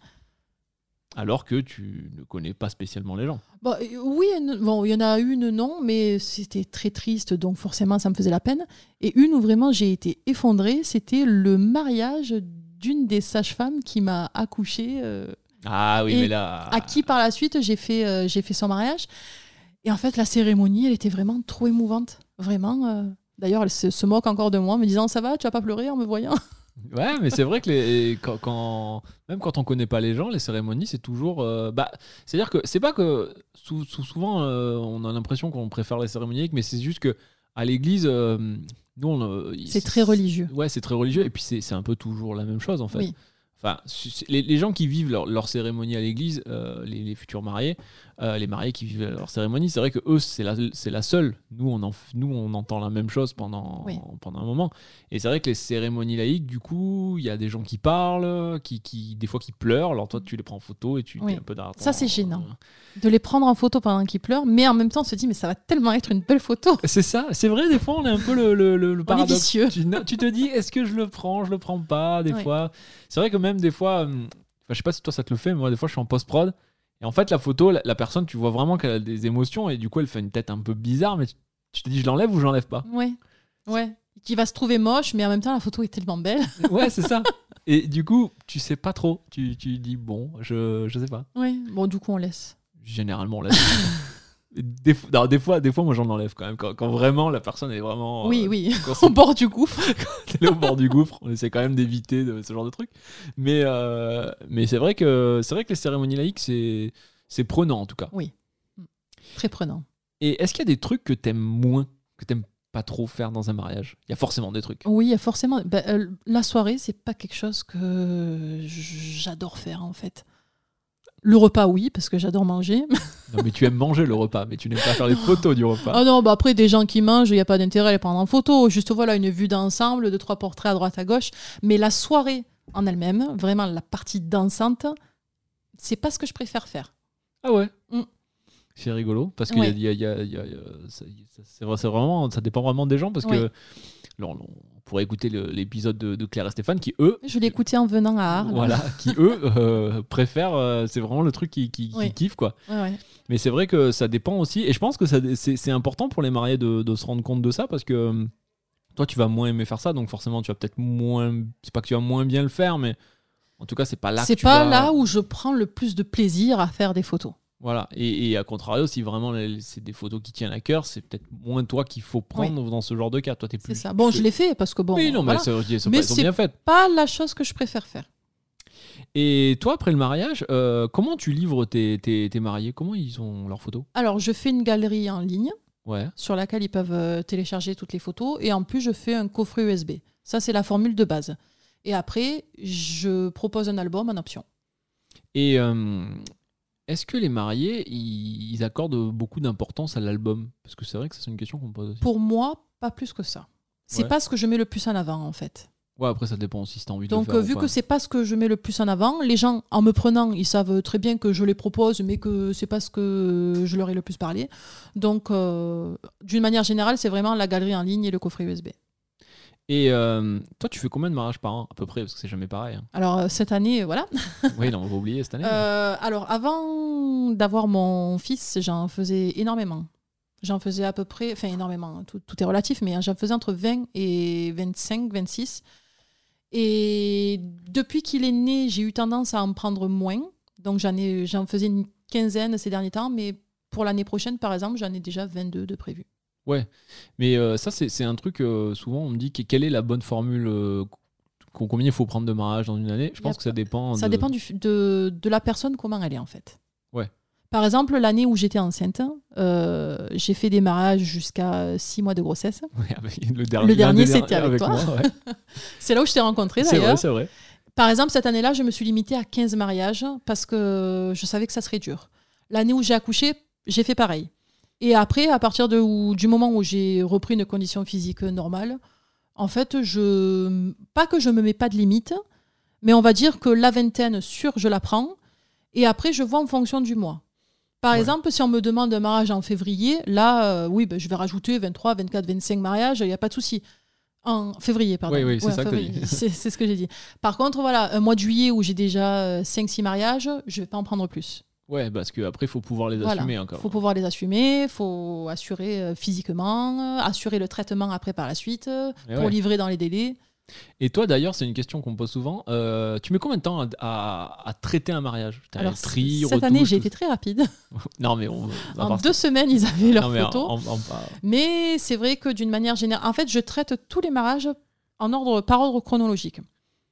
Alors que tu ne connais pas spécialement les gens. Bon, oui, bon, il y en a une, non, mais c'était très triste, donc forcément, ça me faisait la peine. Et une où vraiment j'ai été effondrée, c'était le mariage d'une des sages-femmes qui m'a accouchée. Ah oui, mais là... À qui, par la suite, j'ai fait son mariage. Et en fait, la cérémonie, elle était vraiment trop émouvante. Vraiment. D'ailleurs, elle se moque encore de moi, me disant « Ça va, tu vas pas pleurer en me voyant ?» Ouais, mais c'est vrai que même quand on connaît pas les gens, les cérémonies, c'est toujours... c'est-à-dire que c'est pas que souvent on a l'impression qu'on préfère les cérémonies, mais c'est juste que à l'église, nous, c'est très religieux. Ouais, c'est très religieux, et puis c'est un peu toujours la même chose en fait. Oui. Enfin, les gens qui vivent leur cérémonie à l'église, les futurs mariés, les mariés qui vivent leur cérémonie, c'est vrai que eux, c'est la seule. Nous, on entend la même chose pendant un moment. Et c'est vrai que les cérémonies laïques, du coup, il y a des gens qui parlent, qui des fois qui pleurent. Alors toi, tu les prends en photo et tu es un peu derrière. Ça, c'est gênant. De les prendre en photo pendant qu'ils pleurent, mais en même temps, on se dit, mais ça va tellement être une belle photo. C'est ça. C'est vrai, des fois, on est un peu le paradoxe. On est vicieux. Tu te dis, est-ce que je le prends, je le prends pas, des fois. C'est vrai que même des fois, je sais pas si toi ça te le fait, mais moi des fois je suis en post-prod et en fait la photo, la personne, tu vois vraiment qu'elle a des émotions et du coup elle fait une tête un peu bizarre, mais tu te dis je l'enlève ou je l'enlève pas. Ouais. Qui va se trouver moche, mais en même temps la photo est tellement belle. Ouais, c'est ça. Et du coup, tu sais pas trop. Tu dis bon, je sais pas. Oui, bon du coup on laisse. Généralement on laisse. Des fois, moi j'en enlève quand même. Quand vraiment la personne est vraiment. Oui. Au bord du gouffre. Quand elle est au bord du gouffre, on essaie quand même d'éviter ce genre de trucs. Mais c'est vrai que les cérémonies laïques, c'est prenant en tout cas. Oui, très prenant. Et est-ce qu'il y a des trucs que t'aimes moins, que t'aimes pas trop faire dans un mariage ? Il y a forcément des trucs. Oui, il y a forcément. La soirée, c'est pas quelque chose que j'adore faire en fait. Le repas, oui, parce que j'adore manger. Non, mais tu aimes manger le repas, mais tu n'aimes pas faire les photos du repas. Ah non, après, des gens qui mangent, il n'y a pas d'intérêt à les prendre en photo. Juste, voilà, une vue d'ensemble, 2-3 portraits à droite, à gauche. Mais la soirée en elle-même, vraiment la partie dansante, c'est pas ce que je préfère faire. Ah ouais. C'est rigolo, parce que c'est vraiment, ça dépend vraiment des gens, parce que on pourrait écouter l'épisode de Claire et Stéphane qui, eux... Je l'ai écouté en venant à Arles. Voilà, qui, eux, préfèrent... c'est vraiment le truc qui kiffent, quoi. Ouais. Mais c'est vrai que ça dépend aussi. Et je pense que c'est important pour les mariés de se rendre compte de ça, parce que toi, tu vas moins aimer faire ça, donc forcément, tu vas peut-être moins... C'est pas que tu vas moins bien le faire, mais en tout cas, c'est pas là que tu vas... C'est pas là où je prends le plus de plaisir à faire des photos. Voilà, et à contrario, si vraiment c'est des photos qui tiennent à cœur, c'est peut-être moins toi qu'il faut prendre dans ce genre de cas. Toi, t'es plus... C'est ça. Bon, je l'ai fait parce que bon. Oui, non, voilà. mais elles sont bien faites. Pas la chose que je préfère faire. Et toi, après le mariage, comment tu livres tes mariés ? Comment ils ont leurs photos ? Alors, je fais une galerie en ligne sur laquelle ils peuvent télécharger toutes les photos. Et en plus, je fais un coffret USB. Ça, c'est la formule de base. Et après, je propose un album en option. Et est-ce que les mariés, ils accordent beaucoup d'importance à l'album ? Parce que c'est vrai que c'est une question qu'on me pose aussi. Pour moi, pas plus que ça. C'est pas ce que je mets le plus en avant, en fait. Ouais, après, ça dépend aussi si tu as envie de le faire. Donc, vu que c'est pas ce que je mets le plus en avant, les gens, en me prenant, ils savent très bien que je les propose, mais que c'est pas ce que je leur ai le plus parlé. Donc, d'une manière générale, c'est vraiment la galerie en ligne et le coffret USB. Et toi, tu fais combien de mariages par an à peu près? Parce que c'est jamais pareil. Hein. Alors, cette année, voilà. Oui, non, on va oublier cette année. Alors, avant d'avoir mon fils, j'en faisais énormément. J'en faisais à peu près, enfin énormément, tout est relatif, mais j'en faisais entre 20 et 25, 26. Et depuis qu'il est né, j'ai eu tendance à en prendre moins. Donc, j'en faisais une quinzaine ces derniers temps, mais pour l'année prochaine, par exemple, j'en ai déjà 22 de prévus. Ouais, mais ça, c'est un truc, souvent, on me dit quelle est la bonne formule, combien il faut prendre de mariage dans une année. Je pense que ça dépend. Ça dépend de la personne, comment elle est, en fait. Ouais. Par exemple, l'année où j'étais enceinte, j'ai fait des mariages jusqu'à 6 mois de grossesse. Ouais, le dernier, c'était avec toi. Moi, ouais. C'est là où je t'ai rencontré, d'ailleurs. C'est vrai. Par exemple, cette année-là, je me suis limitée à 15 mariages parce que je savais que ça serait dur. L'année où j'ai accouché, j'ai fait pareil. Et après, à partir du moment où j'ai repris une condition physique normale, en fait, pas que je me mets pas de limite, mais on va dire que la vingtaine, je la prends. Et après, je vois en fonction du mois. Par exemple, si on me demande un mariage en février, là, je vais rajouter 23, 24, 25 mariages, il n'y a pas de souci. En février, pardon. Oui, c'est ça que tu dis. C'est ce que j'ai dit. Par contre, voilà, un mois de juillet où j'ai déjà 5-6 mariages, je ne vais pas en prendre plus. Ouais, parce qu'après, il faut pouvoir les assumer encore. Il faut pouvoir les assumer, il faut assurer physiquement, assurer le traitement après par la suite, pour livrer dans les délais. Et toi, d'ailleurs, c'est une question qu'on me pose souvent. Tu mets combien de temps à traiter un mariage? Alors, cette année, j'ai été très rapide. Non, mais en 2 semaines, ils avaient leurs photos. Mais c'est vrai que d'une manière générale, en fait, je traite tous les mariages par ordre chronologique.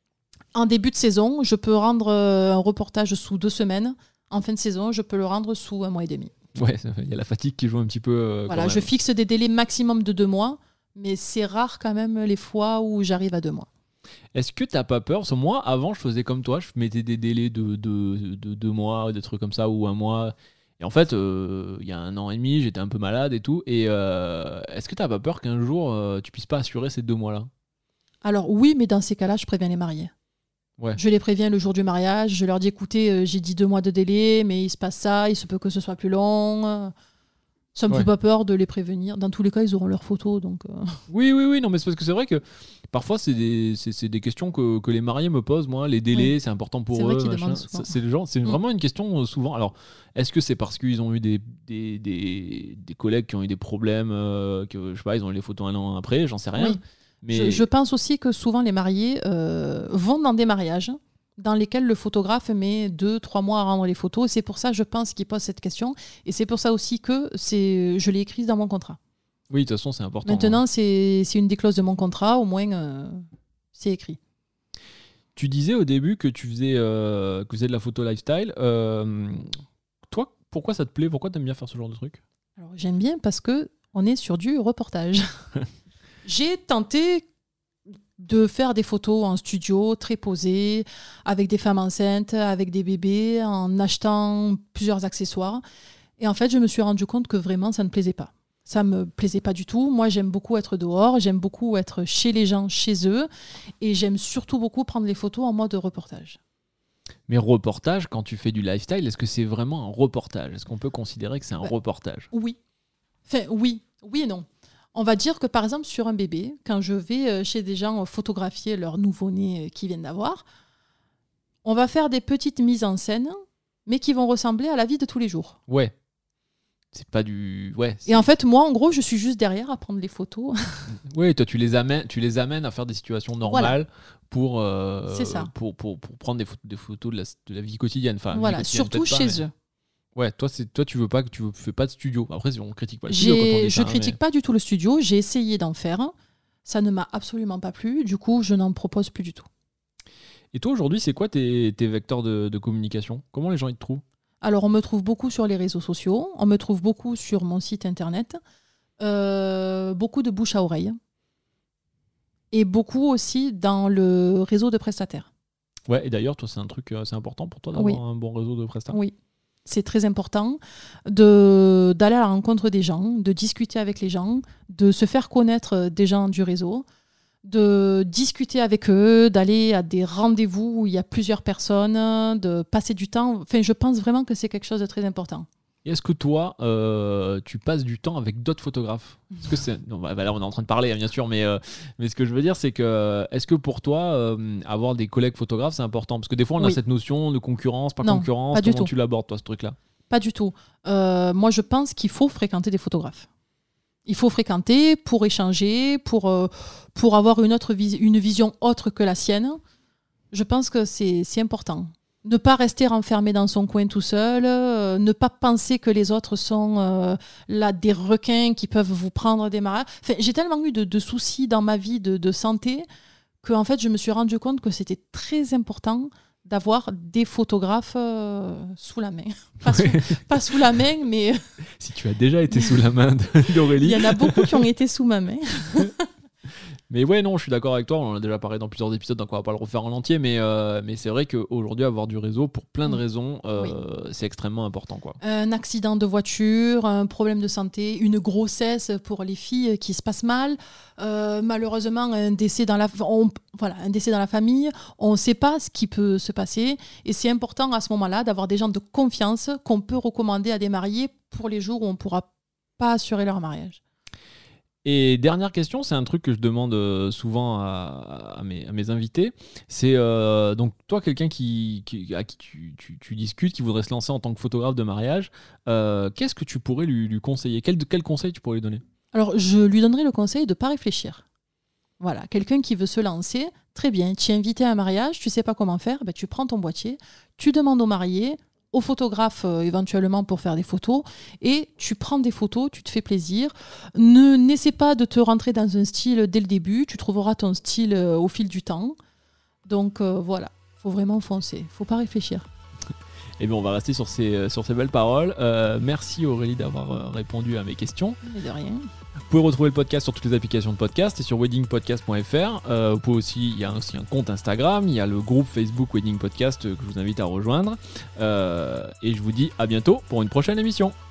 En début de saison, je peux rendre un reportage sous 2 semaines. En fin de saison, je peux le rendre sous 1 mois et demi. Ouais, il y a la fatigue qui joue un petit peu. Voilà, je fixe des délais maximum de 2 mois. Mais c'est rare quand même les fois où j'arrive à 2 mois. Est-ce que t'as pas peur? Parce que moi, avant, je faisais comme toi, je mettais des délais de 2 mois, des trucs comme ça, ou 1 mois. Et en fait, il y a 1 an et demi, j'étais un peu malade et tout. Et est-ce que t'as pas peur qu'un jour, tu puisses pas assurer ces 2 mois-là? Alors oui, mais dans ces cas-là, je préviens les mariés. Ouais. Je les préviens le jour du mariage. Je leur dis, écoutez, j'ai dit 2 mois de délai, mais il se passe ça, il se peut que ce soit plus long. Ça me fait pas peur de les prévenir. Dans tous les cas, ils auront leurs photos. Donc Oui, non, mais c'est parce que c'est vrai que parfois, c'est des questions que les mariés me posent. Moi, les délais, c'est important pour eux. C'est vraiment une question souvent. Alors, est-ce que c'est parce qu'ils ont eu des collègues qui ont eu des problèmes, que je sais pas, ils ont eu les photos 1 an après, j'en sais rien. Oui. Mais je pense aussi que souvent les mariés vont dans des mariages dans lesquels le photographe met 2-3 mois à rendre les photos. C'est pour ça, je pense, qu'il pose cette question. Et c'est pour ça aussi que je l'ai écrise dans mon contrat. Oui, de toute façon, c'est important. Maintenant, c'est une des clauses de mon contrat. Au moins, c'est écrit. Tu disais au début que tu faisais de la photo lifestyle. Toi, pourquoi ça te plaît? Pourquoi tu aimes bien faire ce genre de truc? Alors, j'aime bien parce qu'on est sur du reportage. J'ai tenté de faire des photos en studio, très posées, avec des femmes enceintes, avec des bébés, en achetant plusieurs accessoires. Et en fait, je me suis rendu compte que vraiment, ça ne plaisait pas. Ça ne me plaisait pas du tout. Moi, j'aime beaucoup être dehors, j'aime beaucoup être chez les gens, chez eux. Et j'aime surtout beaucoup prendre les photos en mode reportage. Mais reportage, quand tu fais du lifestyle, est-ce que c'est vraiment un reportage? Est-ce qu'on peut considérer que c'est un reportage? Oui. Enfin, oui et non. On va dire que par exemple sur un bébé, quand je vais chez des gens photographier leur nouveau-né qu'ils viennent d'avoir, on va faire des petites mises en scène, mais qui vont ressembler à la vie de tous les jours. Ouais. C'est pas du... Ouais. Et en fait, moi, en gros, je suis juste derrière à prendre les photos. Oui, toi, tu les amènes à faire des situations normales pour prendre des photos de la vie quotidienne. Enfin, voilà, surtout chez eux. Ouais, toi, tu fais pas de studio. Après, on critique pas le studio quand on dit ça. Je critique pas du tout le studio. J'ai essayé d'en faire. Ça ne m'a absolument pas plu. Du coup, je n'en propose plus du tout. Et toi, aujourd'hui, c'est quoi tes vecteurs de communication? Comment les gens ils te trouvent? Alors, on me trouve beaucoup sur les réseaux sociaux. On me trouve beaucoup sur mon site internet. Beaucoup de bouche à oreille. Et beaucoup aussi dans le réseau de prestataires. Ouais, et d'ailleurs, toi, c'est un truc assez important pour toi d'avoir un bon réseau de prestataires. Oui. C'est très important d'aller à la rencontre des gens, de discuter avec les gens, de se faire connaître des gens du réseau, de discuter avec eux, d'aller à des rendez-vous où il y a plusieurs personnes, de passer du temps. Enfin, je pense vraiment que c'est quelque chose de très important. est-ce que toi, tu passes du temps avec d'autres photographes? Est-ce que c'est... Non, bah, là, on est en train de parler, bien sûr, mais ce que je veux dire, c'est que est-ce que pour toi, avoir des collègues photographes, c'est important? Parce que des fois, on a cette notion de concurrence, pas concurrence. Pas du Comment tout. tu l'abordes, toi, ce truc-là? Pas du tout. Moi, je pense qu'il faut fréquenter des photographes. Il faut fréquenter pour échanger, pour avoir une vision autre que la sienne. Je pense que c'est important. Ne pas rester renfermé dans son coin tout seul, ne pas penser que les autres sont là des requins qui peuvent vous prendre des mariages. Enfin, j'ai tellement eu de soucis dans ma vie de santé que en fait, je me suis rendu compte que c'était très important d'avoir des photographes sous la main. Pas sous la main, mais... Si tu as déjà été sous la main d'Aurélie. Il y en a beaucoup qui ont été sous ma main. Mais ouais, non, je suis d'accord avec toi. On en a déjà parlé dans plusieurs épisodes, donc on va pas le refaire en entier. Mais c'est vrai qu'aujourd'hui, avoir du réseau, pour plein de raisons, c'est extrêmement important, quoi. Un accident de voiture, un problème de santé, une grossesse pour les filles qui se passe mal, malheureusement un décès dans la famille. On ne sait pas ce qui peut se passer. Et c'est important à ce moment-là d'avoir des gens de confiance qu'on peut recommander à des mariés pour les jours où on ne pourra pas assurer leur mariage. Et dernière question, c'est un truc que je demande souvent à mes invités. C'est donc toi, quelqu'un à qui tu discutes, qui voudrait se lancer en tant que photographe de mariage, qu'est-ce que tu pourrais lui conseiller? Quel conseil tu pourrais lui donner? Alors, je lui donnerais le conseil de ne pas réfléchir. Voilà, quelqu'un qui veut se lancer, très bien, tu es invité à un mariage, tu ne sais pas comment faire, ben, tu prends ton boîtier, tu demandes au marié, au photographe éventuellement pour faire des photos, et tu prends des photos, tu te fais plaisir. N'essaie pas de te rentrer dans un style dès le début, tu trouveras ton style au fil du temps. Donc voilà, il faut vraiment foncer, il ne faut pas réfléchir. Eh bien, on va rester sur ces belles paroles. Merci Aurélie d'avoir répondu à mes questions. Mais de rien. Vous pouvez retrouver le podcast sur toutes les applications de podcast et sur weddingpodcast.fr. Vous pouvez aussi, il y a aussi un compte Instagram, il y a le groupe Facebook Wedding Podcast que je vous invite à rejoindre. Et je vous dis à bientôt pour une prochaine émission.